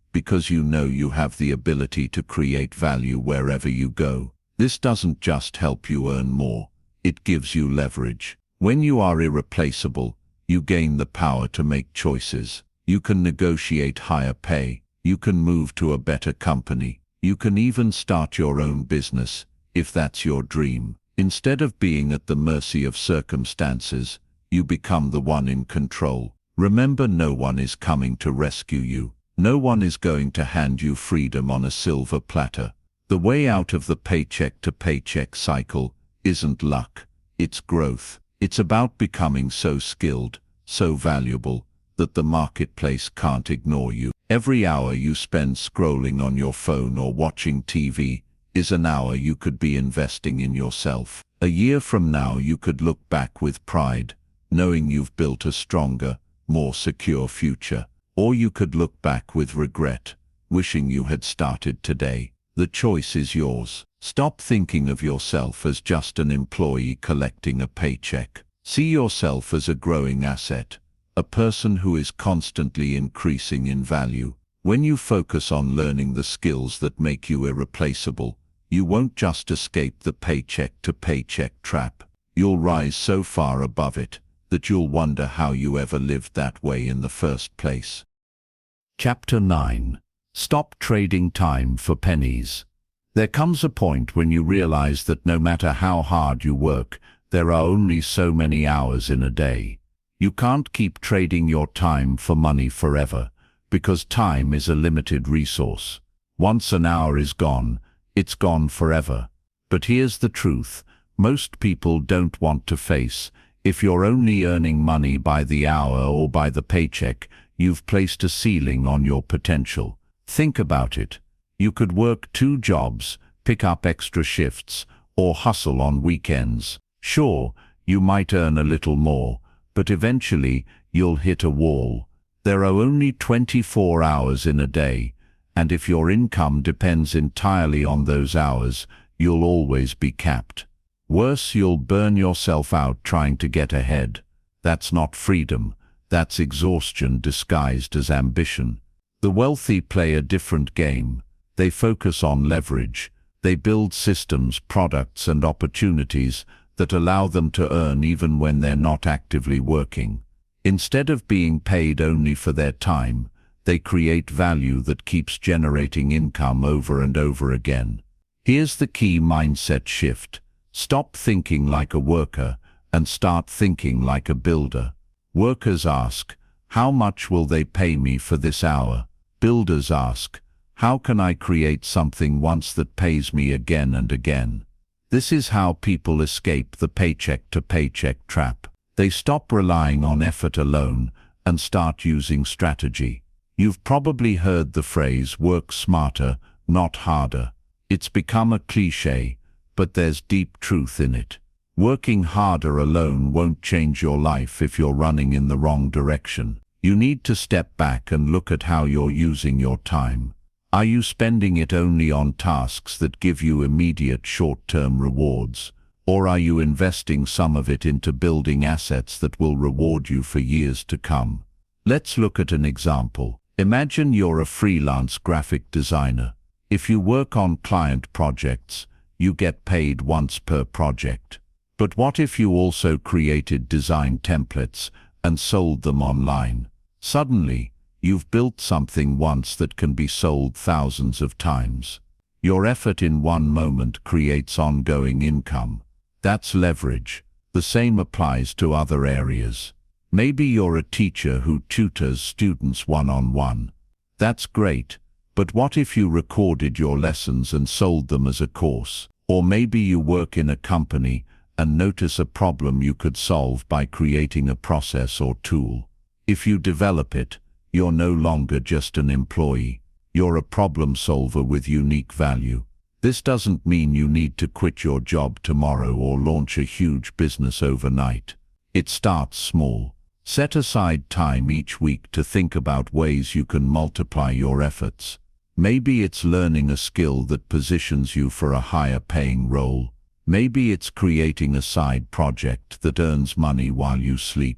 Speaker 1: because you know you have the ability to create value wherever you go. This doesn't just help you earn more, it gives you leverage. When you are irreplaceable, you gain the power to make choices. You can negotiate higher pay, you can move to a better company, you can even start your own business, if that's your dream. Instead of being at the mercy of circumstances, you become the one in control. Remember, no one is coming to rescue you. No one is going to hand you freedom on a silver platter. The way out of the paycheck to paycheck cycle isn't luck, it's growth. It's about becoming so skilled, so valuable, that the marketplace can't ignore you. Every hour you spend scrolling on your phone or watching T V is an hour you could be investing in yourself. A year from now you could look back with pride, knowing you've built a stronger, more secure future. Or you could look back with regret, wishing you had started today. The choice is yours. Stop thinking of yourself as just an employee collecting a paycheck. See yourself as a growing asset, a person who is constantly increasing in value. When you focus on learning the skills that make you irreplaceable, you won't just escape the paycheck to paycheck trap. You'll rise so far above it that you'll wonder how you ever lived that way in the first place. Chapter nine. Stop trading time for pennies. There comes a point when you realize that no matter how hard you work, there are only so many hours in a day. You can't keep trading your time for money forever, because time is a limited resource. Once an hour is gone, it's gone forever. But here's the truth, most people don't want to face: if you're only earning money by the hour or by the paycheck, you've placed a ceiling on your potential. Think about it. You could work two jobs, pick up extra shifts, or hustle on weekends. Sure, you might earn a little more, but eventually you'll hit a wall. There are only twenty-four hours in a day, and if your income depends entirely on those hours, you'll always be capped. Worse, you'll burn yourself out trying to get ahead. That's not freedom, that's exhaustion disguised as ambition. The wealthy play a different game. They focus on leverage. They build systems, products, and opportunities that allow them to earn even when they're not actively working. Instead of being paid only for their time, they create value that keeps generating income over and over again. Here's the key mindset shift. Stop thinking like a worker and start thinking like a builder. Workers ask, how much will they pay me for this hour? Builders ask, how can I create something once that pays me again and again? This is how people escape the paycheck to paycheck trap. They stop relying on effort alone and start using strategy. You've probably heard the phrase, work smarter, not harder. It's become a cliché, but there's deep truth in it. Working harder alone won't change your life if you're running in the wrong direction. You need to step back and look at how you're using your time. Are you spending it only on tasks that give you immediate short-term rewards? Or are you investing some of it into building assets that will reward you for years to come? Let's look at an example. Imagine you're a freelance graphic designer. If you work on client projects, you get paid once per project. But what if you also created design templates and sold them online? Suddenly, you've built something once that can be sold thousands of times. Your effort in one moment creates ongoing income. That's leverage. The same applies to other areas. Maybe you're a teacher who tutors students one-on-one. That's great, but what if you recorded your lessons and sold them as a course? Or maybe you work in a company and notice a problem you could solve by creating a process or tool. If you develop it, you're no longer just an employee. You're a problem solver with unique value. This doesn't mean you need to quit your job tomorrow or launch a huge business overnight. It starts small. Set aside time each week to think about ways you can multiply your efforts. Maybe it's learning a skill that positions you for a higher paying role. Maybe it's creating a side project that earns money while you sleep.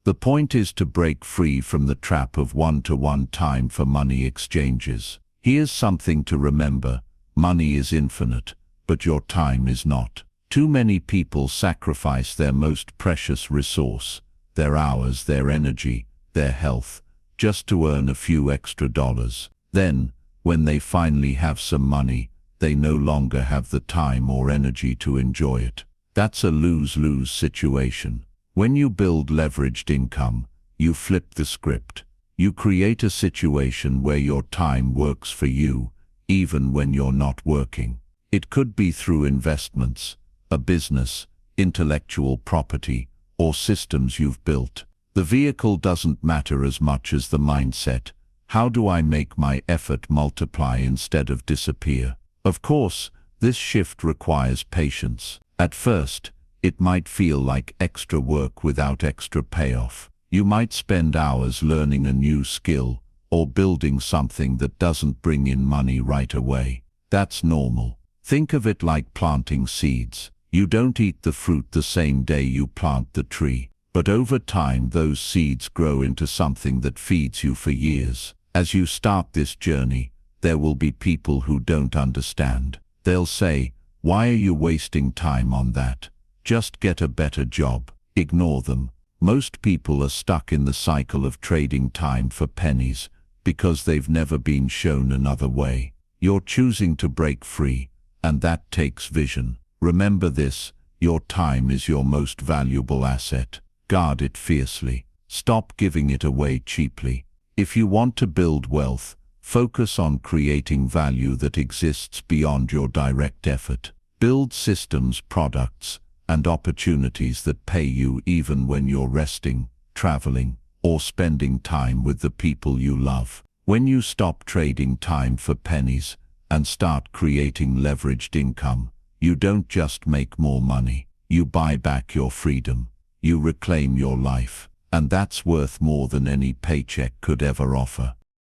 Speaker 1: The point is to break free from the trap of one-to-one time for money exchanges. Here's something to remember. Money is infinite, but your time is not. Too many people sacrifice their most precious resource, their hours, their energy, their health, just to earn a few extra dollars. Then, when they finally have some money, they no longer have the time or energy to enjoy it. That's a lose-lose situation. When you build leveraged income, you flip the script. You create a situation where your time works for you, even when you're not working. It could be through investments, a business, intellectual property, or systems you've built. The vehicle doesn't matter as much as the mindset. How do I make my effort multiply instead of disappear? Of course, this shift requires patience. At first, it might feel like extra work without extra payoff. You might spend hours learning a new skill or building something that doesn't bring in money right away. That's normal. Think of it like planting seeds. You don't eat the fruit the same day you plant the tree, but over time those seeds grow into something that feeds you for years. As you start this journey, there will be people who don't understand. They'll say, "Why are you wasting time on that? Just get a better job." Ignore them. Most people are stuck in the cycle of trading time for pennies because they've never been shown another way. You're choosing to break free, and that takes vision. Remember this, your time is your most valuable asset. Guard it fiercely. Stop giving it away cheaply. If you want to build wealth, focus on creating value that exists beyond your direct effort. Build systems, products, and opportunities that pay you even when you're resting, traveling, or spending time with the people you love. When you stop trading time for pennies and start creating leveraged income, you don't just make more money, you buy back your freedom, you reclaim your life, and that's worth more than any paycheck could ever offer.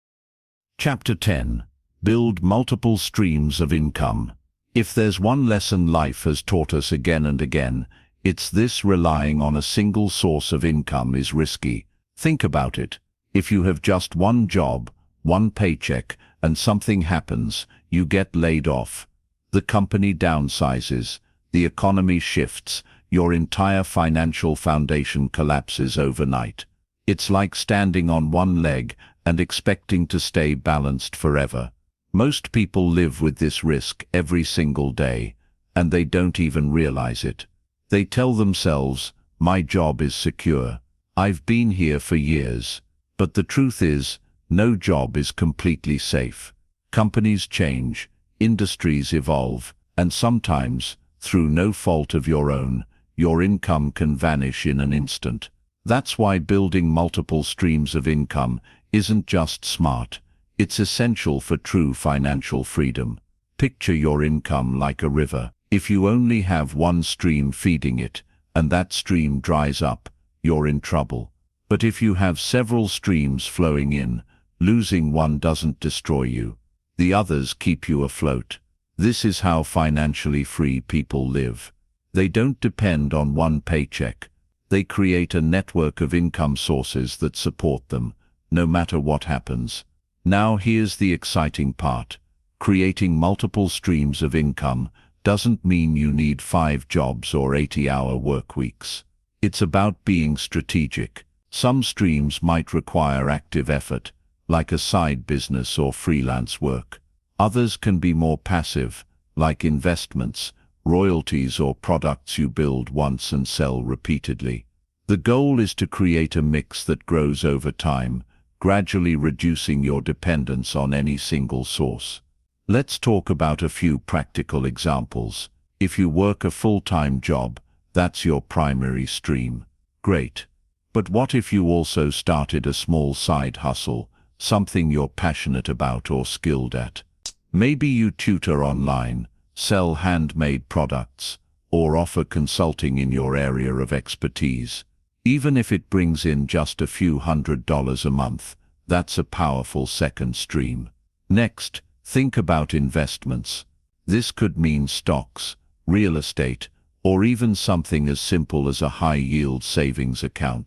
Speaker 1: Chapter ten. Build multiple streams of income. If there's one lesson life has taught us again and again, it's this: relying on a single source of income is risky. Think about it. If you have just one job, one paycheck, and something happens, you get laid off, the company downsizes, the economy shifts, your entire financial foundation collapses overnight. It's like standing on one leg and expecting to stay balanced forever. Most people live with this risk every single day, and they don't even realize it. They tell themselves, "My job is secure. I've been here for years." But the truth is, no job is completely safe. Companies change, industries evolve, and sometimes, through no fault of your own, your income can vanish in an instant. That's why building multiple streams of income isn't just smart. It's essential for true financial freedom. Picture your income like a river. If you only have one stream feeding it, and that stream dries up, you're in trouble. But if you have several streams flowing in, losing one doesn't destroy you. The others keep you afloat. This is how financially free people live. They don't depend on one paycheck. They create a network of income sources that support them, no matter what happens. Now here's the exciting part. Creating multiple streams of income doesn't mean you need five jobs or eighty-hour work weeks. It's about being strategic. Some streams might require active effort, like a side business or freelance work. Others can be more passive, like investments, royalties, or products you build once and sell repeatedly. The goal is to create a mix that grows over time, gradually reducing your dependence on any single source. Let's talk about a few practical examples. If you work a full-time job, that's your primary stream. Great. But what if you also started a small side hustle, something you're passionate about or skilled at? Maybe you tutor online, sell handmade products, or offer consulting in your area of expertise. Even if it brings in just a few hundred dollars a month, that's a powerful second stream. Next, think about investments. This could mean stocks, real estate, or even something as simple as a high-yield savings account.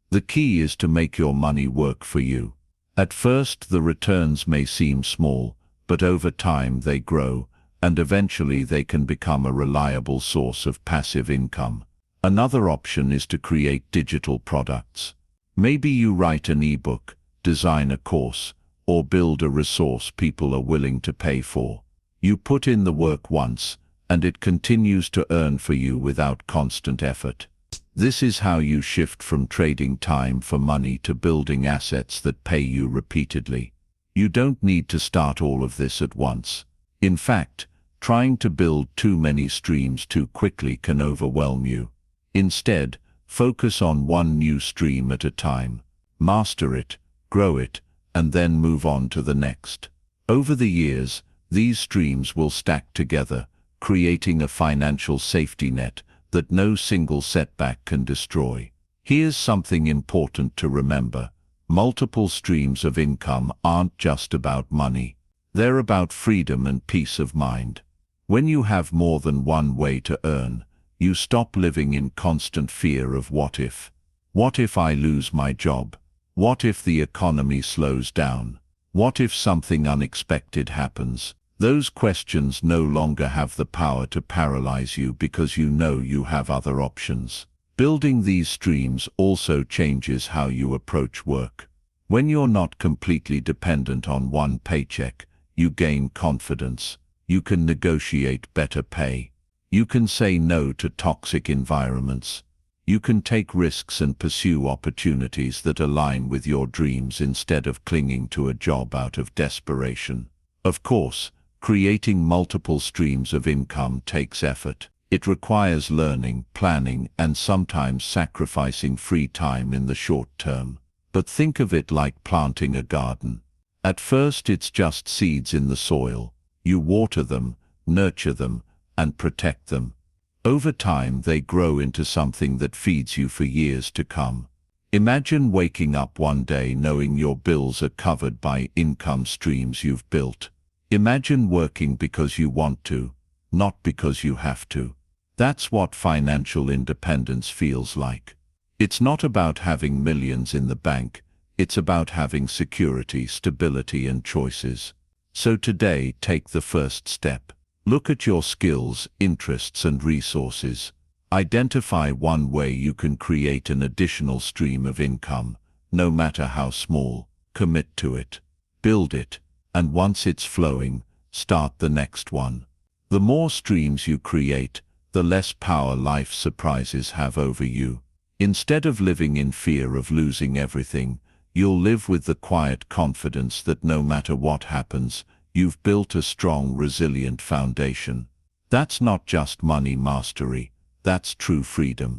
Speaker 1: The key is to make your money work for you. At first, the returns may seem small, but over time they grow, and eventually they can become a reliable source of passive income. Another option is to create digital products. Maybe you write an ebook, design a course, or build a resource people are willing to pay for. You put in the work once, and it continues to earn for you without constant effort. This is how you shift from trading time for money to building assets that pay you repeatedly. You don't need to start all of this at once. In fact, trying to build too many streams too quickly can overwhelm you. Instead, focus on one new stream at a time. Master it, grow it, and then move on to the next. Over the years, these streams will stack together, creating a financial safety net that no single setback can destroy. Here's something important to remember. Multiple streams of income aren't just about money. They're about freedom and peace of mind. When you have more than one way to earn, you stop living in constant fear of what if. What if I lose my job? What if the economy slows down? What if something unexpected happens? Those questions no longer have the power to paralyze you because you know you have other options. Building these streams also changes how you approach work. When you're not completely dependent on one paycheck, you gain confidence. You can negotiate better pay. You can say no to toxic environments. You can take risks and pursue opportunities that align with your dreams instead of clinging to a job out of desperation. Of course, creating multiple streams of income takes effort. It requires learning, planning, and sometimes sacrificing free time in the short term. But think of it like planting a garden. At first it's just seeds in the soil. You water them, nurture them, and protect them. Over time they grow into something that feeds you for years to come. Imagine waking up one day knowing your bills are covered by income streams you've built. Imagine working because you want to, not because you have to. That's what financial independence feels like. It's not about having millions in the bank, it's about having security, stability, and choices. So today, take the first step. Look at your skills, interests, and resources. Identify one way you can create an additional stream of income, no matter how small. Commit to it. Build it. And once it's flowing, start the next one. The more streams you create, the less power life's surprises have over you. Instead of living in fear of losing everything, you'll live with the quiet confidence that no matter what happens, you've built a strong, resilient foundation. That's not just money mastery, that's true freedom.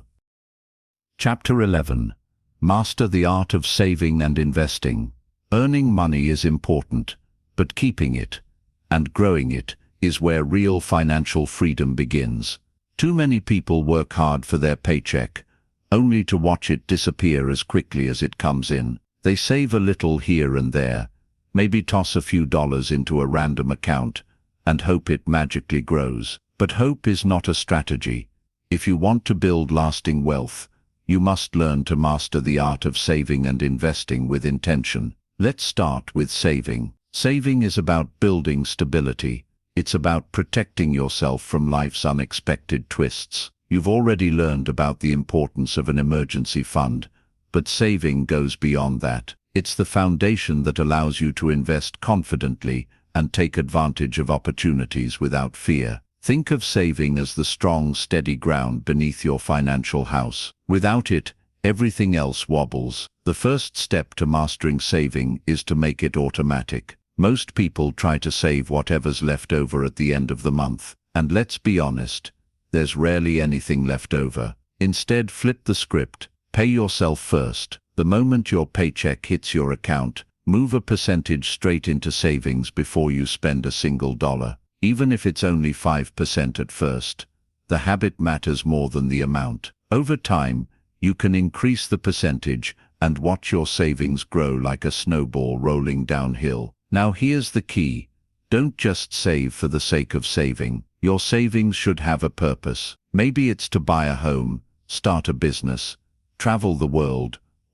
Speaker 1: Chapter eleven. Master the art of saving and investing. Earning money is important, but keeping it and growing it is where real financial freedom begins. Too many people work hard for their paycheck, only to watch it disappear as quickly as it comes in. They save a little here and there, maybe toss a few dollars into a random account, and hope it magically grows. But hope is not a strategy. If you want to build lasting wealth, you must learn to master the art of saving and investing with intention. Let's start with saving. Saving is about building stability. It's about protecting yourself from life's unexpected twists. You've already learned about the importance of an emergency fund, but saving goes beyond that. It's the foundation that allows you to invest confidently and take advantage of opportunities without fear. Think of saving as the strong, steady ground beneath your financial house. Without it, everything else wobbles. The first step to mastering saving is to make it automatic. Most people try to save whatever's left over at the end of the month. And let's be honest, there's rarely anything left over. Instead, flip the script. Pay yourself first. The moment your paycheck hits your account, move a percentage straight into savings before you spend a single dollar. Even if it's only five percent at first, the habit matters more than the amount. Over time, you can increase the percentage and watch your savings grow like a snowball rolling downhill. Now here's the key. Don't just save for the sake of saving. Your savings should have a purpose. Maybe it's to buy a home, start a business, travel the world,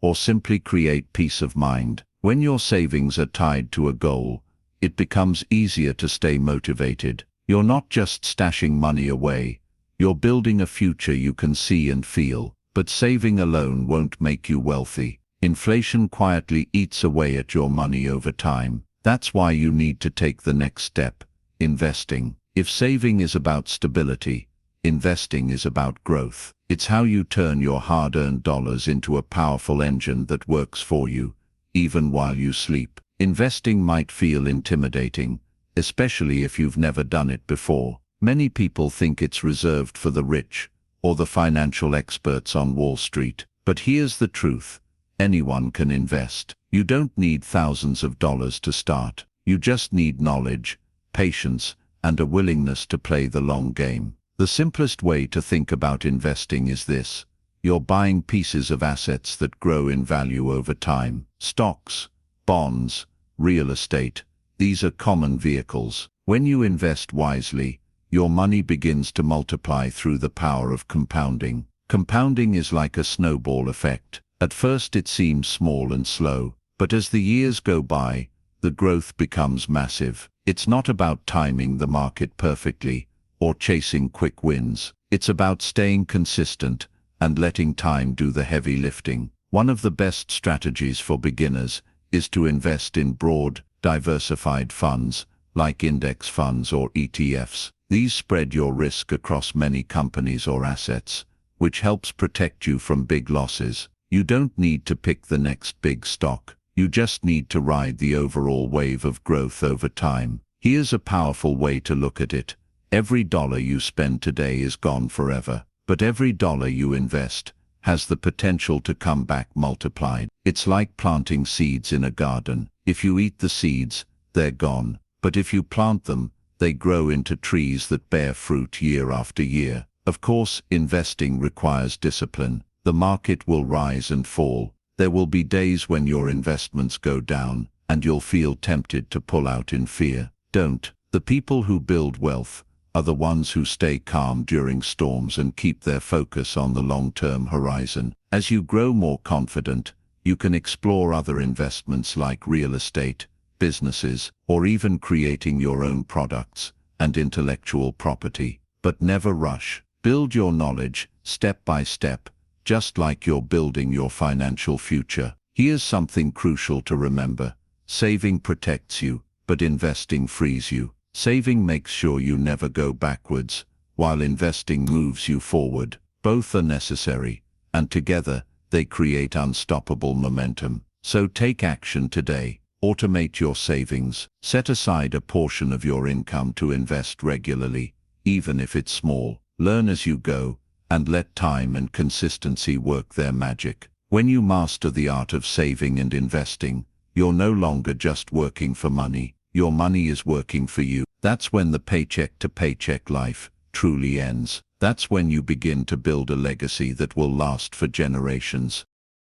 Speaker 1: or simply create peace of mind. When your savings are tied to a goal, it becomes easier to stay motivated. You're not just stashing money away, you're building a future you can see and feel. But saving alone won't make you wealthy. Inflation quietly eats away at your money over time. That's why you need to take the next step, investing. If saving is about stability, investing is about growth. It's how you turn your hard-earned dollars into a powerful engine that works for you, even while you sleep. Investing might feel intimidating, especially if you've never done it before. Many people think it's reserved for the rich, or the financial experts on Wall Street. But here's the truth. Anyone can invest. You don't need thousands of dollars to start. You just need knowledge, patience, and a willingness to play the long game. The simplest way to think about investing is this. You're buying pieces of assets that grow in value over time. Stocks, bonds, real estate. These are common vehicles. When you invest wisely, your money begins to multiply through the power of compounding. Compounding is like a snowball effect. At first it seems small and slow, but as the years go by, the growth becomes massive. It's not about timing the market perfectly or chasing quick wins. It's about staying consistent and letting time do the heavy lifting. One of the best strategies for beginners is to invest in broad, diversified funds, like index funds or E T Fs. These spread your risk across many companies or assets, which helps protect you from big losses. You don't need to pick the next big stock. You just need to ride the overall wave of growth over time. Here's a powerful way to look at it. Every dollar you spend today is gone forever, but every dollar you invest has the potential to come back multiplied. It's like planting seeds in a garden. If you eat the seeds, they're gone. But if you plant them, they grow into trees that bear fruit year after year. Of course, investing requires discipline. The market will rise and fall. There will be days when your investments go down, and you'll feel tempted to pull out in fear. Don't. The people who build wealth are the ones who stay calm during storms and keep their focus on the long-term horizon. As you grow more confident, you can explore other investments like real estate, businesses, or even creating your own products and intellectual property. But never rush. Build your knowledge, step by step, just like you're building your financial future. Here's something crucial to remember. Saving protects you, but investing frees you. Saving makes sure you never go backwards, while investing moves you forward. Both are necessary, and together, they create unstoppable momentum. So take action today. Automate your savings. Set aside a portion of your income to invest regularly, even if it's small. Learn as you go, and let time and consistency work their magic. When you master the art of saving and investing, you're no longer just working for money. Your money is working for you. That's when the paycheck-to-paycheck life truly ends. That's when you begin to build a legacy that will last for generations.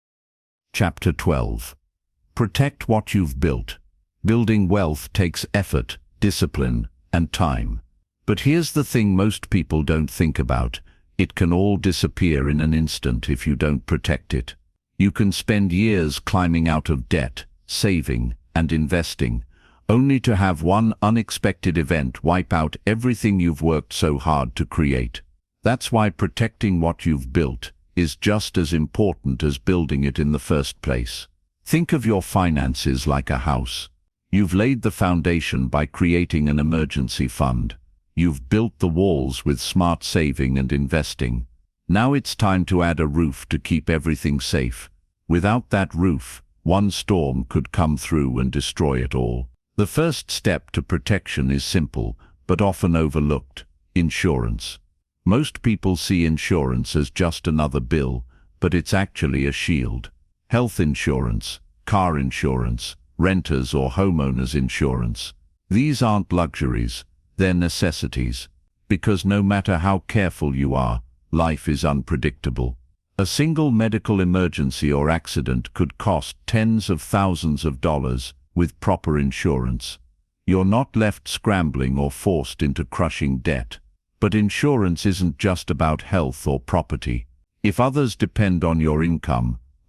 Speaker 1: Chapter twelve. Protect what you've built. Building wealth takes effort, discipline, and time. But here's the thing most people don't think about. It can all disappear in an instant if you don't protect it. You can spend years climbing out of debt, saving, and investing, only to have one unexpected event wipe out everything you've worked so hard to create. That's why protecting what you've built is just as important as building it in the first place. Think of your finances like a house. You've laid the foundation by creating an emergency fund. You've built the walls with smart saving and investing. Now it's time to add a roof to keep everything safe. Without that roof, one storm could come through and destroy it all. The first step to protection is simple, but often overlooked: insurance. Most people see insurance as just another bill, but it's actually a shield. Health insurance, car insurance, renters or homeowners insurance. These aren't luxuries, they're necessities. Because no matter how careful you are, life is unpredictable. A single medical emergency or accident could cost tens of thousands of dollars. With proper insurance, you're not left scrambling or forced into crushing debt. But insurance isn't just about health or property. If others depend on your income,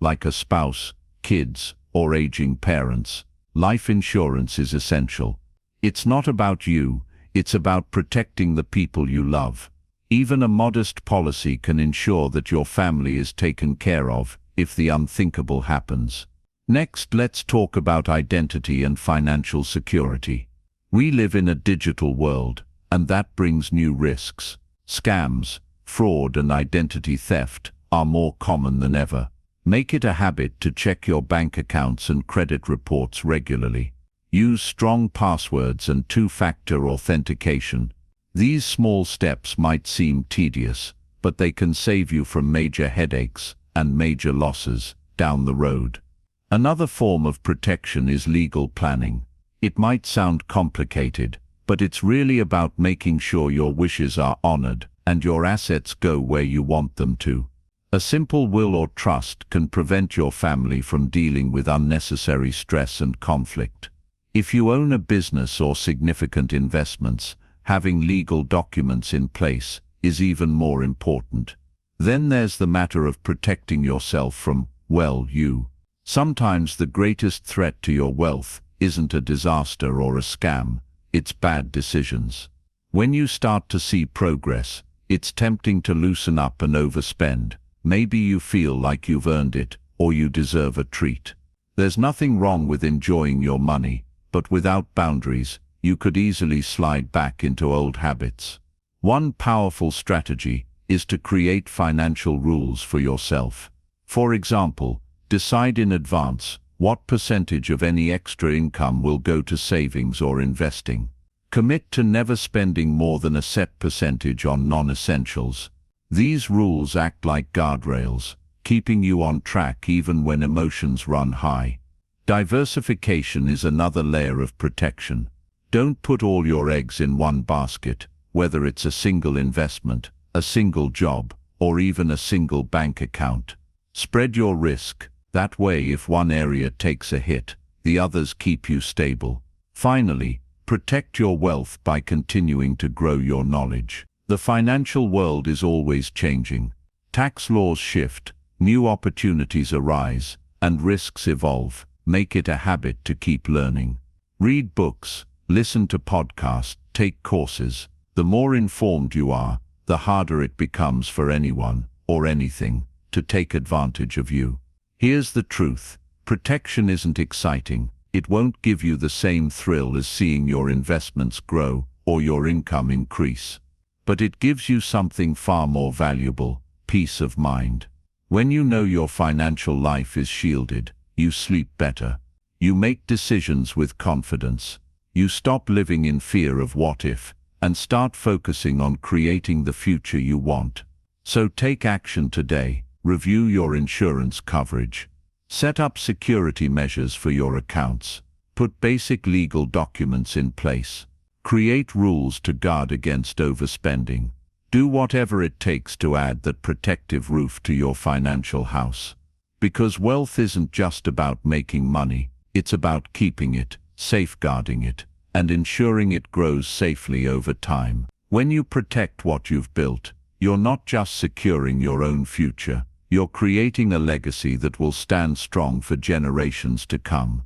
Speaker 1: like a spouse, kids, or aging parents. Life insurance is essential. It's not about you, it's about protecting the people you love. Even a modest policy can ensure that your family is taken care of if the unthinkable happens. Next, let's talk about identity and financial security. We live in a digital world, and that brings new risks. Scams, fraud, and identity theft are more common than ever. Make it a habit to check your bank accounts and credit reports regularly. Use strong passwords and two-factor authentication. These small steps might seem tedious, but they can save you from major headaches and major losses down the road. Another form of protection is legal planning. It might sound complicated, but it's really about making sure your wishes are honored and your assets go where you want them to. A simple will or trust can prevent your family from dealing with unnecessary stress and conflict. If you own a business or significant investments, having legal documents in place is even more important. Then there's the matter of protecting yourself from, well, you. Sometimes the greatest threat to your wealth isn't a disaster or a scam, it's bad decisions. When you start to see progress, it's tempting to loosen up and overspend. Maybe you feel like you've earned it, or you deserve a treat. There's nothing wrong with enjoying your money, but without boundaries, you could easily slide back into old habits. One powerful strategy is to create financial rules for yourself. For example, decide in advance what percentage of any extra income will go to savings or investing. Commit to never spending more than a set percentage on non-essentials. These rules act like guardrails, keeping you on track even when emotions run high. Diversification is another layer of protection. Don't put all your eggs in one basket, whether it's a single investment, a single job, or even a single bank account. Spread your risk. That way, if one area takes a hit, the others keep you stable. Finally, protect your wealth by continuing to grow your knowledge. The financial world is always changing. Tax laws shift, new opportunities arise, and risks evolve. Make it a habit to keep learning. Read books, listen to podcasts, take courses. The more informed you are, the harder it becomes for anyone, or anything, to take advantage of you. Here's the truth. Protection isn't exciting. It won't give you the same thrill as seeing your investments grow or your income increase. But it gives you something far more valuable, peace of mind. When you know your financial life is shielded, you sleep better. You make decisions with confidence. You stop living in fear of what if, and start focusing on creating the future you want. So take action today. Review your insurance coverage. Set up security measures for your accounts. Put basic legal documents in place. Create rules to guard against overspending. Do whatever it takes to add that protective roof to your financial house. Because wealth isn't just about making money, it's about keeping it, safeguarding it, and ensuring it grows safely over time. When you protect what you've built, you're not just securing your own future, you're creating a legacy that will stand strong for generations to come.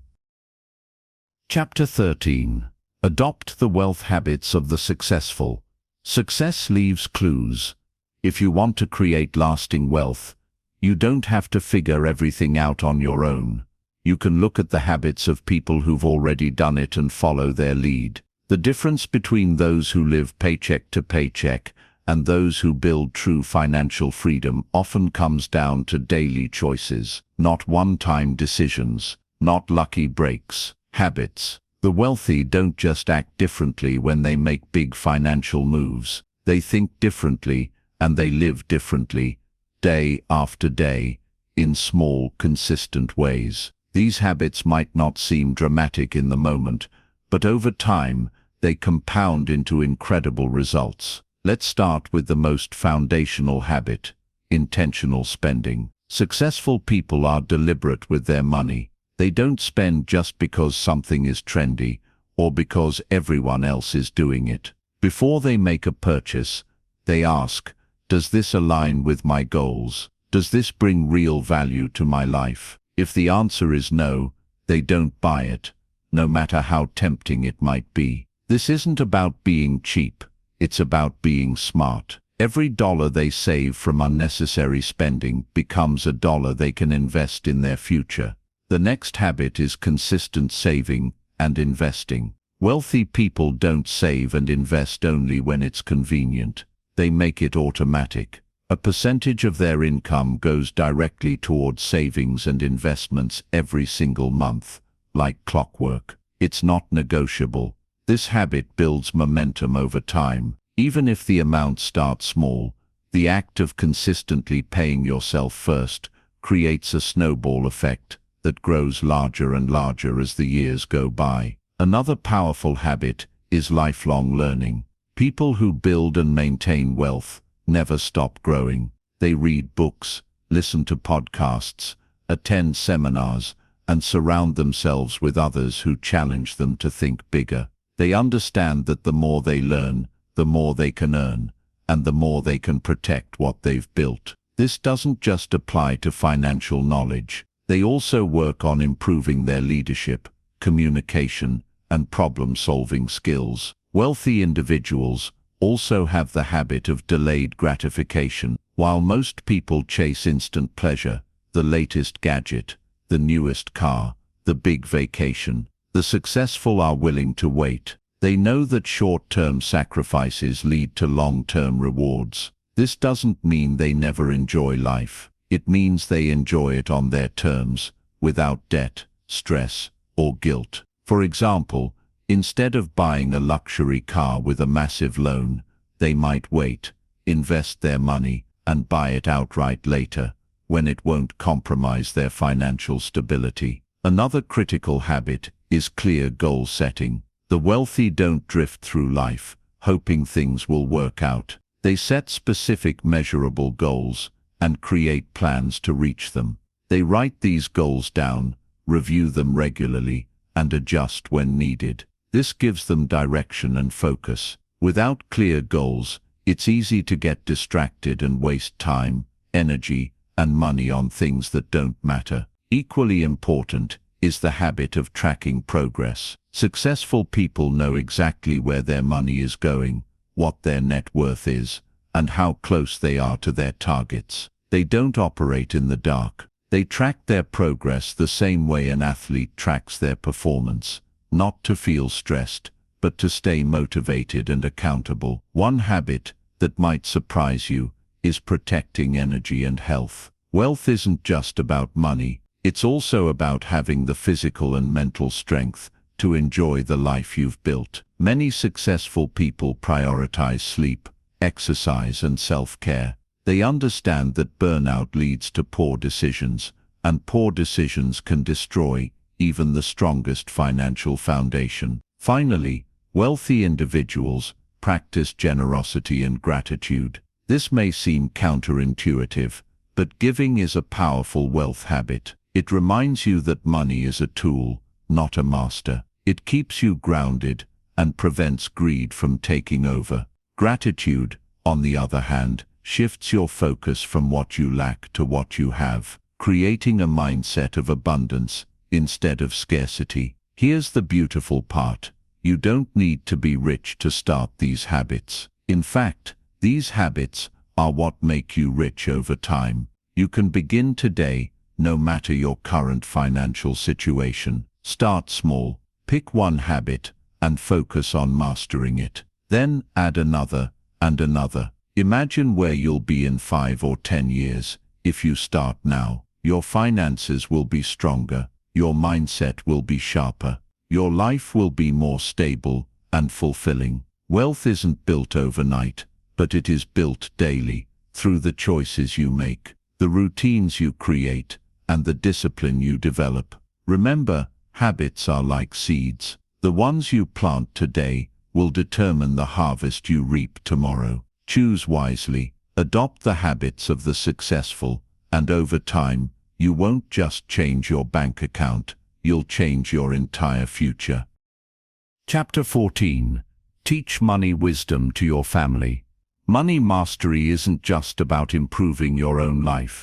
Speaker 1: Chapter thirteen. Adopt the wealth habits of the successful. Success leaves clues. If you want to create lasting wealth, you don't have to figure everything out on your own. You can look at the habits of people who've already done it and follow their lead. The difference between those who live paycheck to paycheck and those who build true financial freedom often comes down to daily choices, not one-time decisions, not lucky breaks, habits. The wealthy don't just act differently when they make big financial moves. They think differently, and they live differently, day after day, in small, consistent ways. These habits might not seem dramatic in the moment, but over time, they compound into incredible results. Let's start with the most foundational habit, intentional spending. Successful people are deliberate with their money. They don't spend just because something is trendy or because everyone else is doing it. Before they make a purchase, they ask, does this align with my goals? Does this bring real value to my life? If the answer is no, they don't buy it, no matter how tempting it might be. This isn't about being cheap, it's about being smart. Every dollar they save from unnecessary spending becomes a dollar they can invest in their future. The next habit is consistent saving and investing. Wealthy people don't save and invest only when it's convenient. They make it automatic. A percentage of their income goes directly towards savings and investments every single month, like clockwork. It's not negotiable. This habit builds momentum over time. Even if the amount starts small, the act of consistently paying yourself first creates a snowball effect that grows larger and larger as the years go by. Another powerful habit is lifelong learning. People who build and maintain wealth never stop growing. They read books, listen to podcasts, attend seminars, and surround themselves with others who challenge them to think bigger. They understand that the more they learn, the more they can earn, and the more they can protect what they've built. This doesn't just apply to financial knowledge. They also work on improving their leadership, communication, and problem-solving skills. Wealthy individuals also have the habit of delayed gratification. While most people chase instant pleasure, the latest gadget, the newest car, the big vacation, the successful are willing to wait. They know that short-term sacrifices lead to long-term rewards. This doesn't mean they never enjoy life. It means they enjoy it on their terms, without debt, stress, or guilt. For example, instead of buying a luxury car with a massive loan, they might wait, invest their money, and buy it outright later, when it won't compromise their financial stability. Another critical habit is clear goal setting. The wealthy don't drift through life, hoping things will work out. They set specific measurable goals and create plans to reach them. They write these goals down, review them regularly, and adjust when needed. This gives them direction and focus. Without clear goals, it's easy to get distracted and waste time, energy, and money on things that don't matter. Equally important is the habit of tracking progress. Successful people know exactly where their money is going, what their net worth is, and how close they are to their targets. They don't operate in the dark. They track their progress the same way an athlete tracks their performance, not to feel stressed, but to stay motivated and accountable. One habit that might surprise you is protecting energy and health. Wealth isn't just about money, it's also about having the physical and mental strength to enjoy the life you've built. Many successful people prioritize sleep, exercise, and self-care. They understand that burnout leads to poor decisions, and poor decisions can destroy even the strongest financial foundation. Finally, wealthy individuals practice generosity and gratitude. This may seem counterintuitive, but giving is a powerful wealth habit. It reminds you that money is a tool, not a master. It keeps you grounded and prevents greed from taking over. Gratitude, on the other hand, shifts your focus from what you lack to what you have, creating a mindset of abundance instead of scarcity. Here's the beautiful part. You don't need to be rich to start these habits. In fact, these habits are what make you rich over time. You can begin today, no matter your current financial situation. Start small, pick one habit, and focus on mastering it. Then add another and another. Imagine where you'll be in five or ten years if you start now. Your finances will be stronger, your mindset will be sharper, your life will be more stable and fulfilling. Wealth isn't built overnight, but it is built daily, through the choices you make, the routines you create, and the discipline you develop. Remember, habits are like seeds. The ones you plant today will determine the harvest you reap tomorrow. Choose wisely, adopt the habits of the successful, and over time, you won't just change your bank account, you'll change your entire future. Chapter fourteen. Teach money wisdom to your family. Money mastery isn't just about improving your own life.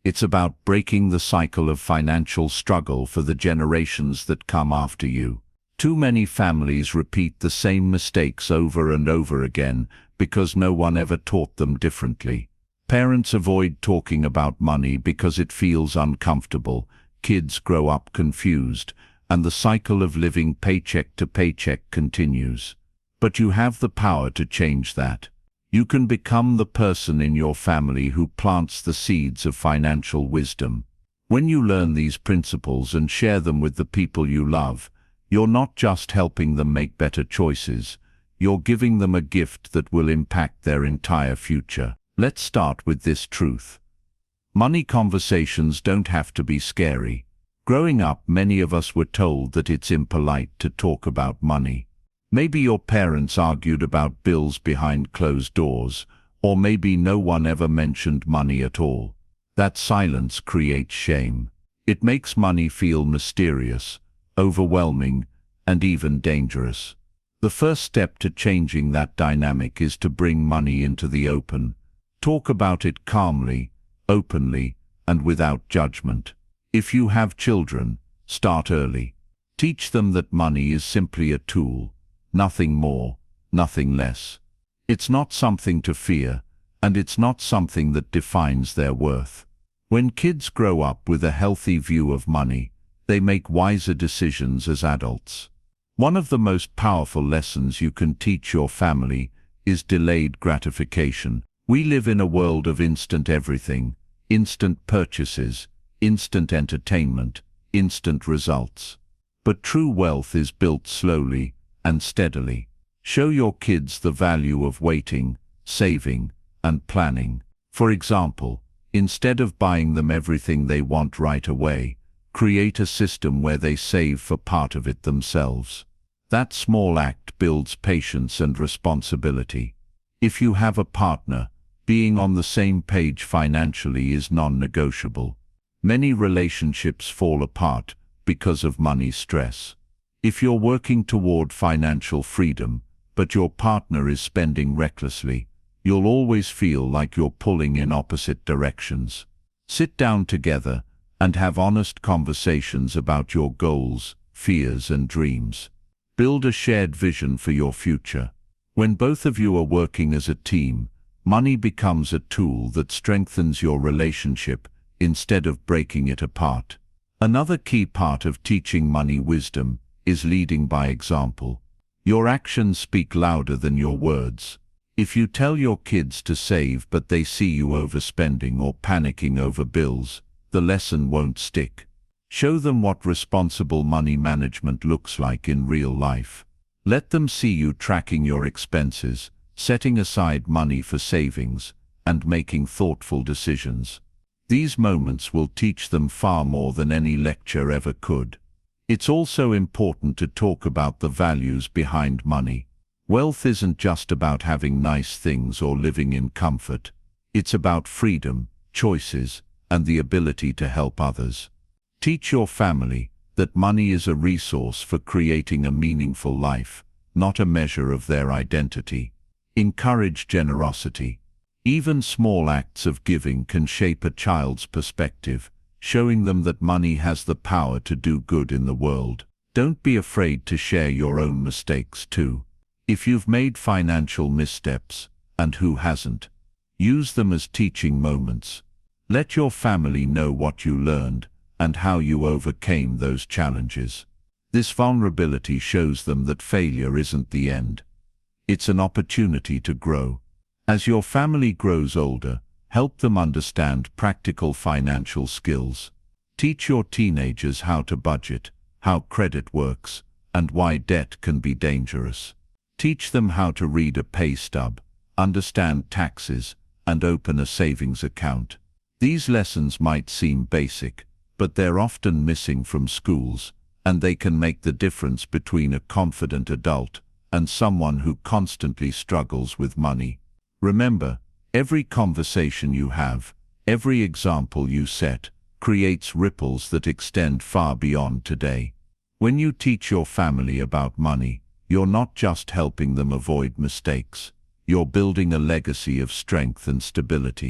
Speaker 1: It's about breaking the cycle of financial struggle for the generations that come after you. Too many families repeat the same mistakes over and over again because no one ever taught them differently. Parents avoid talking about money because it feels uncomfortable. Kids grow up confused, and the cycle of living paycheck to paycheck continues. But you have the power to change that. You can become the person in your family who plants the seeds of financial wisdom. When you learn these principles and share them with the people you love, you're not just helping them make better choices, you're giving them a gift that will impact their entire future. Let's start with this truth. Money conversations don't have to be scary. Growing up, many of us were told that it's impolite to talk about money. Maybe your parents argued about bills behind closed doors, or maybe no one ever mentioned money at all. That silence creates shame. It makes money feel mysterious, overwhelming, and even dangerous. The first step to changing that dynamic is to bring money into the open. Talk about it calmly, openly, and without judgment. If you have children, start early. Teach them that money is simply a tool, nothing more, nothing less. It's not something to fear, and it's not something that defines their worth. When kids grow up with a healthy view of money, they make wiser decisions as adults. One of the most powerful lessons you can teach your family is delayed gratification. We live in a world of instant everything, instant purchases, instant entertainment, instant results. But true wealth is built slowly and steadily. Show your kids the value of waiting, saving, and planning. For example, instead of buying them everything they want right away, create a system where they save for part of it themselves. That small act builds patience and responsibility. If you have a partner, being on the same page financially is non-negotiable. Many relationships fall apart because of money stress. If you're working toward financial freedom, but your partner is spending recklessly, you'll always feel like you're pulling in opposite directions. Sit down together and have honest conversations about your goals, fears, and dreams. Build a shared vision for your future. When both of you are working as a team, money becomes a tool that strengthens your relationship instead of breaking it apart. Another key part of teaching money wisdom is leading by example. Your actions speak louder than your words. If you tell your kids to save but they see you overspending or panicking over bills, the lesson won't stick. Show them what responsible money management looks like in real life. Let them see you tracking your expenses, setting aside money for savings, and making thoughtful decisions. These moments will teach them far more than any lecture ever could. It's also important to talk about the values behind money. Wealth isn't just about having nice things or living in comfort. It's about freedom, choices, and the ability to help others. Teach your family that money is a resource for creating a meaningful life, not a measure of their identity. Encourage generosity. Even small acts of giving can shape a child's perspective, showing them that money has the power to do good in the world. Don't be afraid to share your own mistakes too. If you've made financial missteps, and who hasn't, use them as teaching moments. Let your family know what you learned and how you overcame those challenges. This vulnerability shows them that failure isn't the end. It's an opportunity to grow. As your family grows older, help them understand practical financial skills. Teach your teenagers how to budget, how credit works, and why debt can be dangerous. Teach them how to read a pay stub, understand taxes, and open a savings account. These lessons might seem basic, but they're often missing from schools, and they can make the difference between a confident adult and someone who constantly struggles with money. Remember, every conversation you have, every example you set, creates ripples that extend far beyond today. When you teach your family about money, you're not just helping them avoid mistakes. You're building a legacy of strength and stability.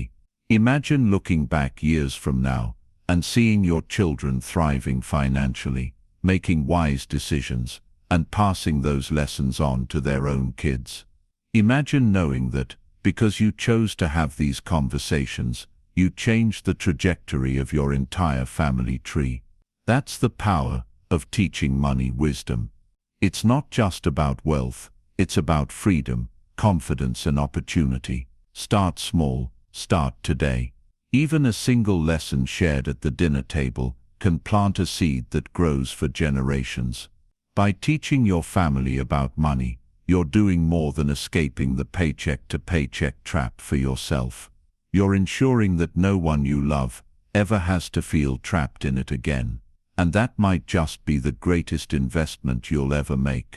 Speaker 1: Imagine looking back years from now and seeing your children thriving financially, making wise decisions, and passing those lessons on to their own kids. Imagine knowing that, because you chose to have these conversations, you changed the trajectory of your entire family tree. That's the power of teaching money wisdom. It's not just about wealth, it's about freedom, confidence and opportunity. Start small, start today. Even a single lesson shared at the dinner table can plant a seed that grows for generations. By teaching your family about money, you're doing more than escaping the paycheck-to-paycheck trap for yourself. You're ensuring that no one you love ever has to feel trapped in it again. And that might just be the greatest investment you'll ever make.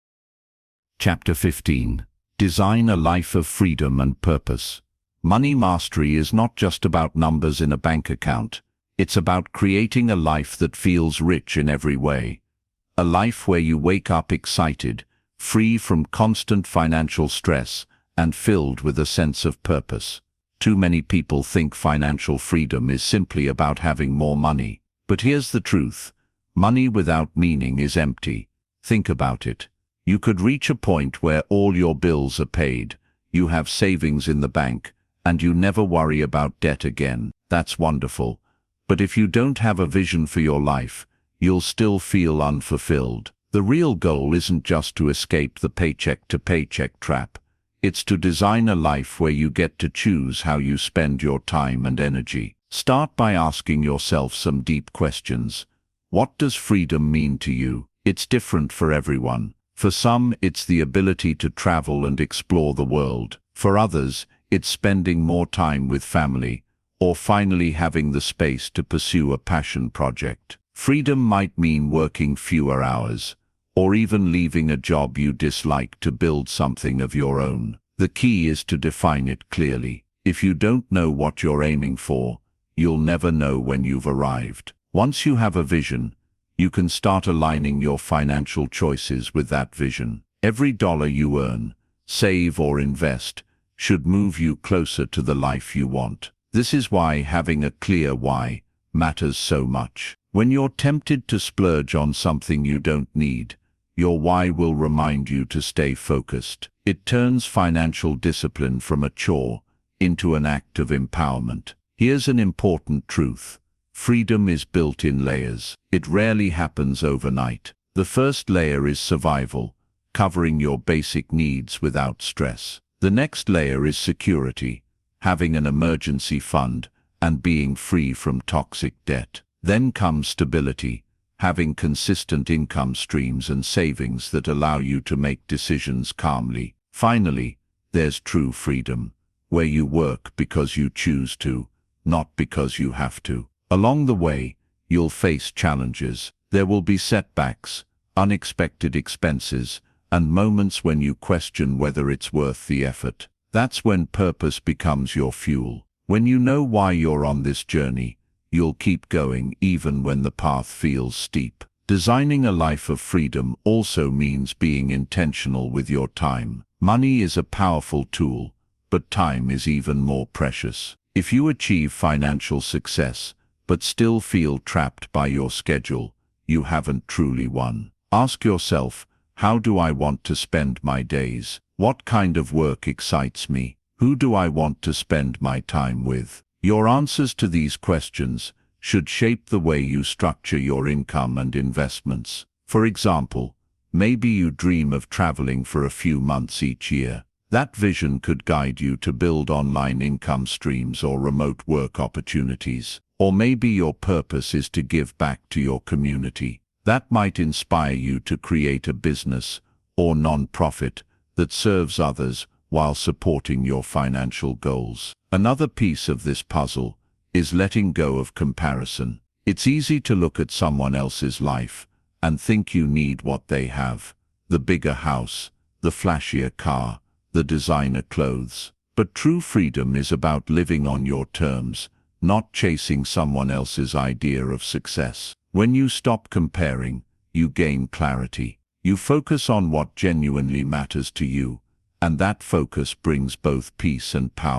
Speaker 1: Chapter fifteen. Design a life of freedom and purpose. Money mastery is not just about numbers in a bank account. It's about creating a life that feels rich in every way. A life where you wake up excited, free from constant financial stress, and filled with a sense of purpose. Too many people think financial freedom is simply about having more money. But here's the truth. Money without meaning is empty. Think about it. You could reach a point where all your bills are paid, you have savings in the bank, and you never worry about debt again. That's wonderful. But if you don't have a vision for your life, you'll still feel unfulfilled. The real goal isn't just to escape the paycheck-to-paycheck trap. It's to design a life where you get to choose how you spend your time and energy. Start by asking yourself some deep questions. What does freedom mean to you? It's different for everyone. For some, it's the ability to travel and explore the world. For others, it's spending more time with family, or finally having the space to pursue a passion project. Freedom might mean working fewer hours, or even leaving a job you dislike to build something of your own. The key is to define it clearly. If you don't know what you're aiming for, you'll never know when you've arrived. Once you have a vision, you can start aligning your financial choices with that vision. Every dollar you earn, save or invest, should move you closer to the life you want. This is why having a clear why matters so much. When you're tempted to splurge on something you don't need, your why will remind you to stay focused. It turns financial discipline from a chore into an act of empowerment. Here's an important truth. Freedom is built in layers. It rarely happens overnight. The first layer is survival, covering your basic needs without stress. The next layer is security, having an emergency fund and being free from toxic debt. Then comes stability, having consistent income streams and savings that allow you to make decisions calmly. Finally, there's true freedom, where you work because you choose to, not because you have to. Along the way, you'll face challenges. There will be setbacks, unexpected expenses, and moments when you question whether it's worth the effort. That's when purpose becomes your fuel. When you know why you're on this journey, you'll keep going even when the path feels steep. Designing a life of freedom also means being intentional with your time. Money is a powerful tool, but time is even more precious. If you achieve financial success, but still feel trapped by your schedule, you haven't truly won. Ask yourself, how do I want to spend my days? What kind of work excites me? Who do I want to spend my time with? Your answers to these questions should shape the way you structure your income and investments. For example, maybe you dream of traveling for a few months each year. That vision could guide you to build online income streams or remote work opportunities. Or maybe your purpose is to give back to your community. That might inspire you to create a business or non-profit that serves others while supporting your financial goals. Another piece of this puzzle is letting go of comparison. It's easy to look at someone else's life and think you need what they have: the bigger house, the flashier car, the designer clothes. But true freedom is about living on your terms, not chasing someone else's idea of success. When you stop comparing, you gain clarity. You focus on what genuinely matters to you, and that focus brings both peace and power.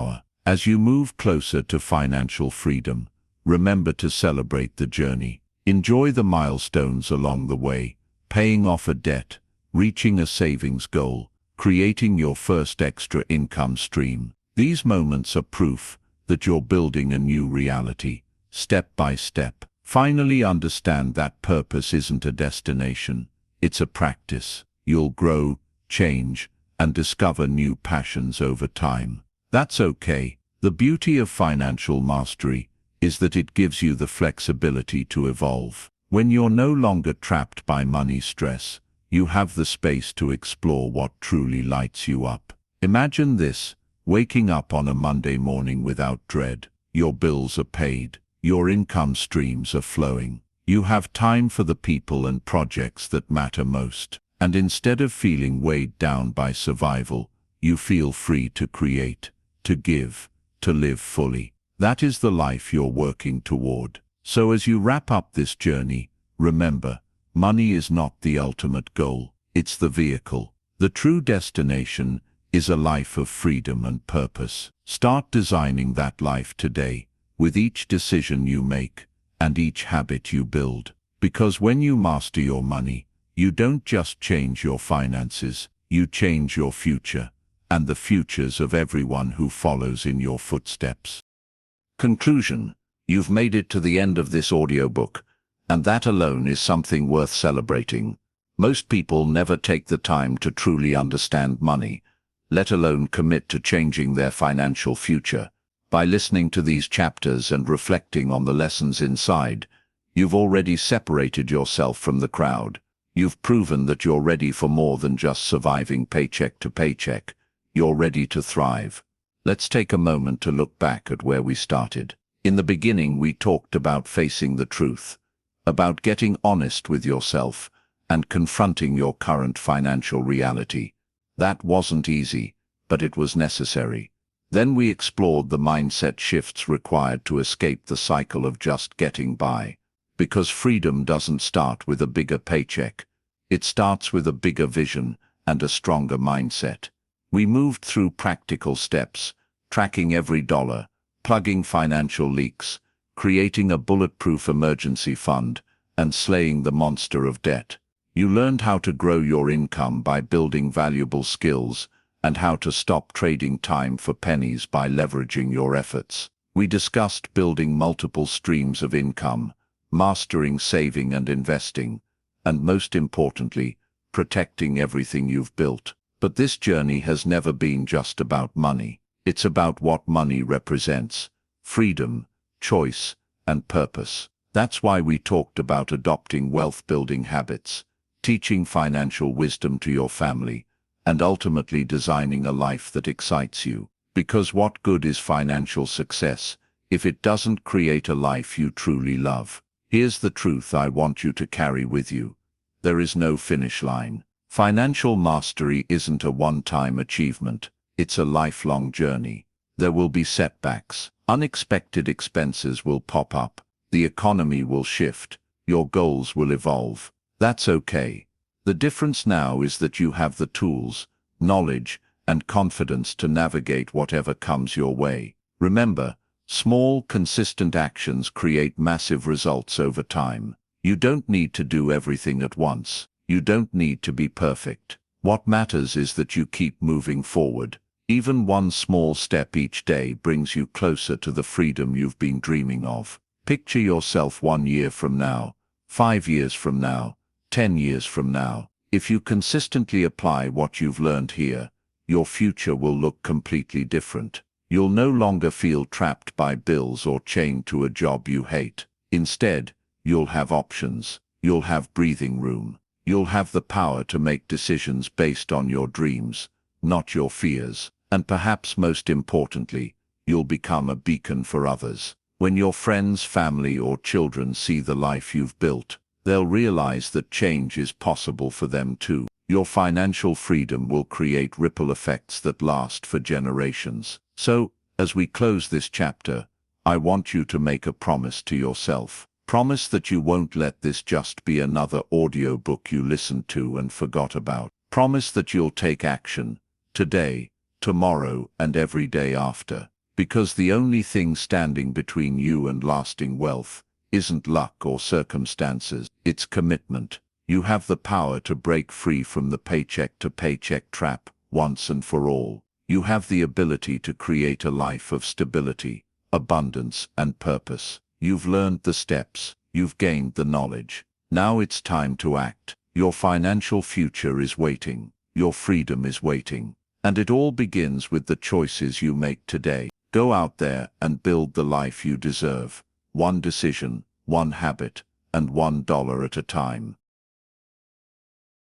Speaker 1: As you move closer to financial freedom, remember to celebrate the journey. Enjoy the milestones along the way, paying off a debt, reaching a savings goal, creating your first extra income stream. These moments are proof that you're building a new reality, step by step. Finally, understand that purpose isn't a destination, it's a practice. You'll grow, change, and discover new passions over time. That's okay. The beauty of financial mastery is that it gives you the flexibility to evolve. When you're no longer trapped by money stress, you have the space to explore what truly lights you up. Imagine this, waking up on a Monday morning without dread. Your bills are paid, your income streams are flowing. You have time for the people and projects that matter most. And instead of feeling weighed down by survival, you feel free to create, to give, to live fully. That is the life you're working toward. So as you wrap up this journey, remember, money is not the ultimate goal, it's the vehicle. The true destination is a life of freedom and purpose. Start designing that life today, with each decision you make and each habit you build. Because when you master your money, you don't just change your finances, you change your future, and the futures of everyone who follows in your footsteps. Conclusion: you've made it to the end of this audiobook, and that alone is something worth celebrating. Most people never take the time to truly understand money, let alone commit to changing their financial future. By listening to these chapters and reflecting on the lessons inside, you've already separated yourself from the crowd. You've proven that you're ready for more than just surviving paycheck to paycheck. You're ready to thrive. Let's take a moment to look back at where we started. In the beginning, we talked about facing the truth, about getting honest with yourself and confronting your current financial reality. That wasn't easy, but it was necessary. Then we explored the mindset shifts required to escape the cycle of just getting by. Because freedom doesn't start with a bigger paycheck. It starts with a bigger vision and a stronger mindset. We moved through practical steps, tracking every dollar, plugging financial leaks, creating a bulletproof emergency fund, and slaying the monster of debt. You learned how to grow your income by building valuable skills and how to stop trading time for pennies by leveraging your efforts. We discussed building multiple streams of income, mastering saving and investing, and most importantly, protecting everything you've built. But this journey has never been just about money. It's about what money represents: freedom, choice, and purpose. That's why we talked about adopting wealth-building habits, teaching financial wisdom to your family, and ultimately designing a life that excites you. Because what good is financial success if it doesn't create a life you truly love? Here's the truth I want you to carry with you. There is no finish line. Financial mastery isn't a one-time achievement. It's a lifelong journey. There will be setbacks. Unexpected expenses will pop up. The economy will shift. Your goals will evolve. That's okay. The difference now is that you have the tools, knowledge, and confidence to navigate whatever comes your way. Remember, small, consistent actions create massive results over time. You don't need to do everything at once. You don't need to be perfect. What matters is that you keep moving forward. Even one small step each day brings you closer to the freedom you've been dreaming of. Picture yourself one year from now, five years from now, ten years from now. If you consistently apply what you've learned here, your future will look completely different. You'll no longer feel trapped by bills or chained to a job you hate. Instead, you'll have options. You'll have breathing room. You'll have the power to make decisions based on your dreams, not your fears. And perhaps most importantly, you'll become a beacon for others. When your friends, family, or children see the life you've built, they'll realize that change is possible for them too. Your financial freedom will create ripple effects that last for generations. So, as we close this chapter, I want you to make a promise to yourself. Promise that you won't let this just be another audiobook you listened to and forgot about. Promise that you'll take action, today, tomorrow, and every day after. Because the only thing standing between you and lasting wealth isn't luck or circumstances, it's commitment. You have the power to break free from the paycheck to paycheck trap once and for all. You have the ability to create a life of stability, abundance, and purpose. You've learned the steps. You've gained the knowledge. Now it's time to act. Your financial future is waiting. Your freedom is waiting. And it all begins with the choices you make today. Go out there and build the life you deserve. One decision, one habit, and one dollar at a time.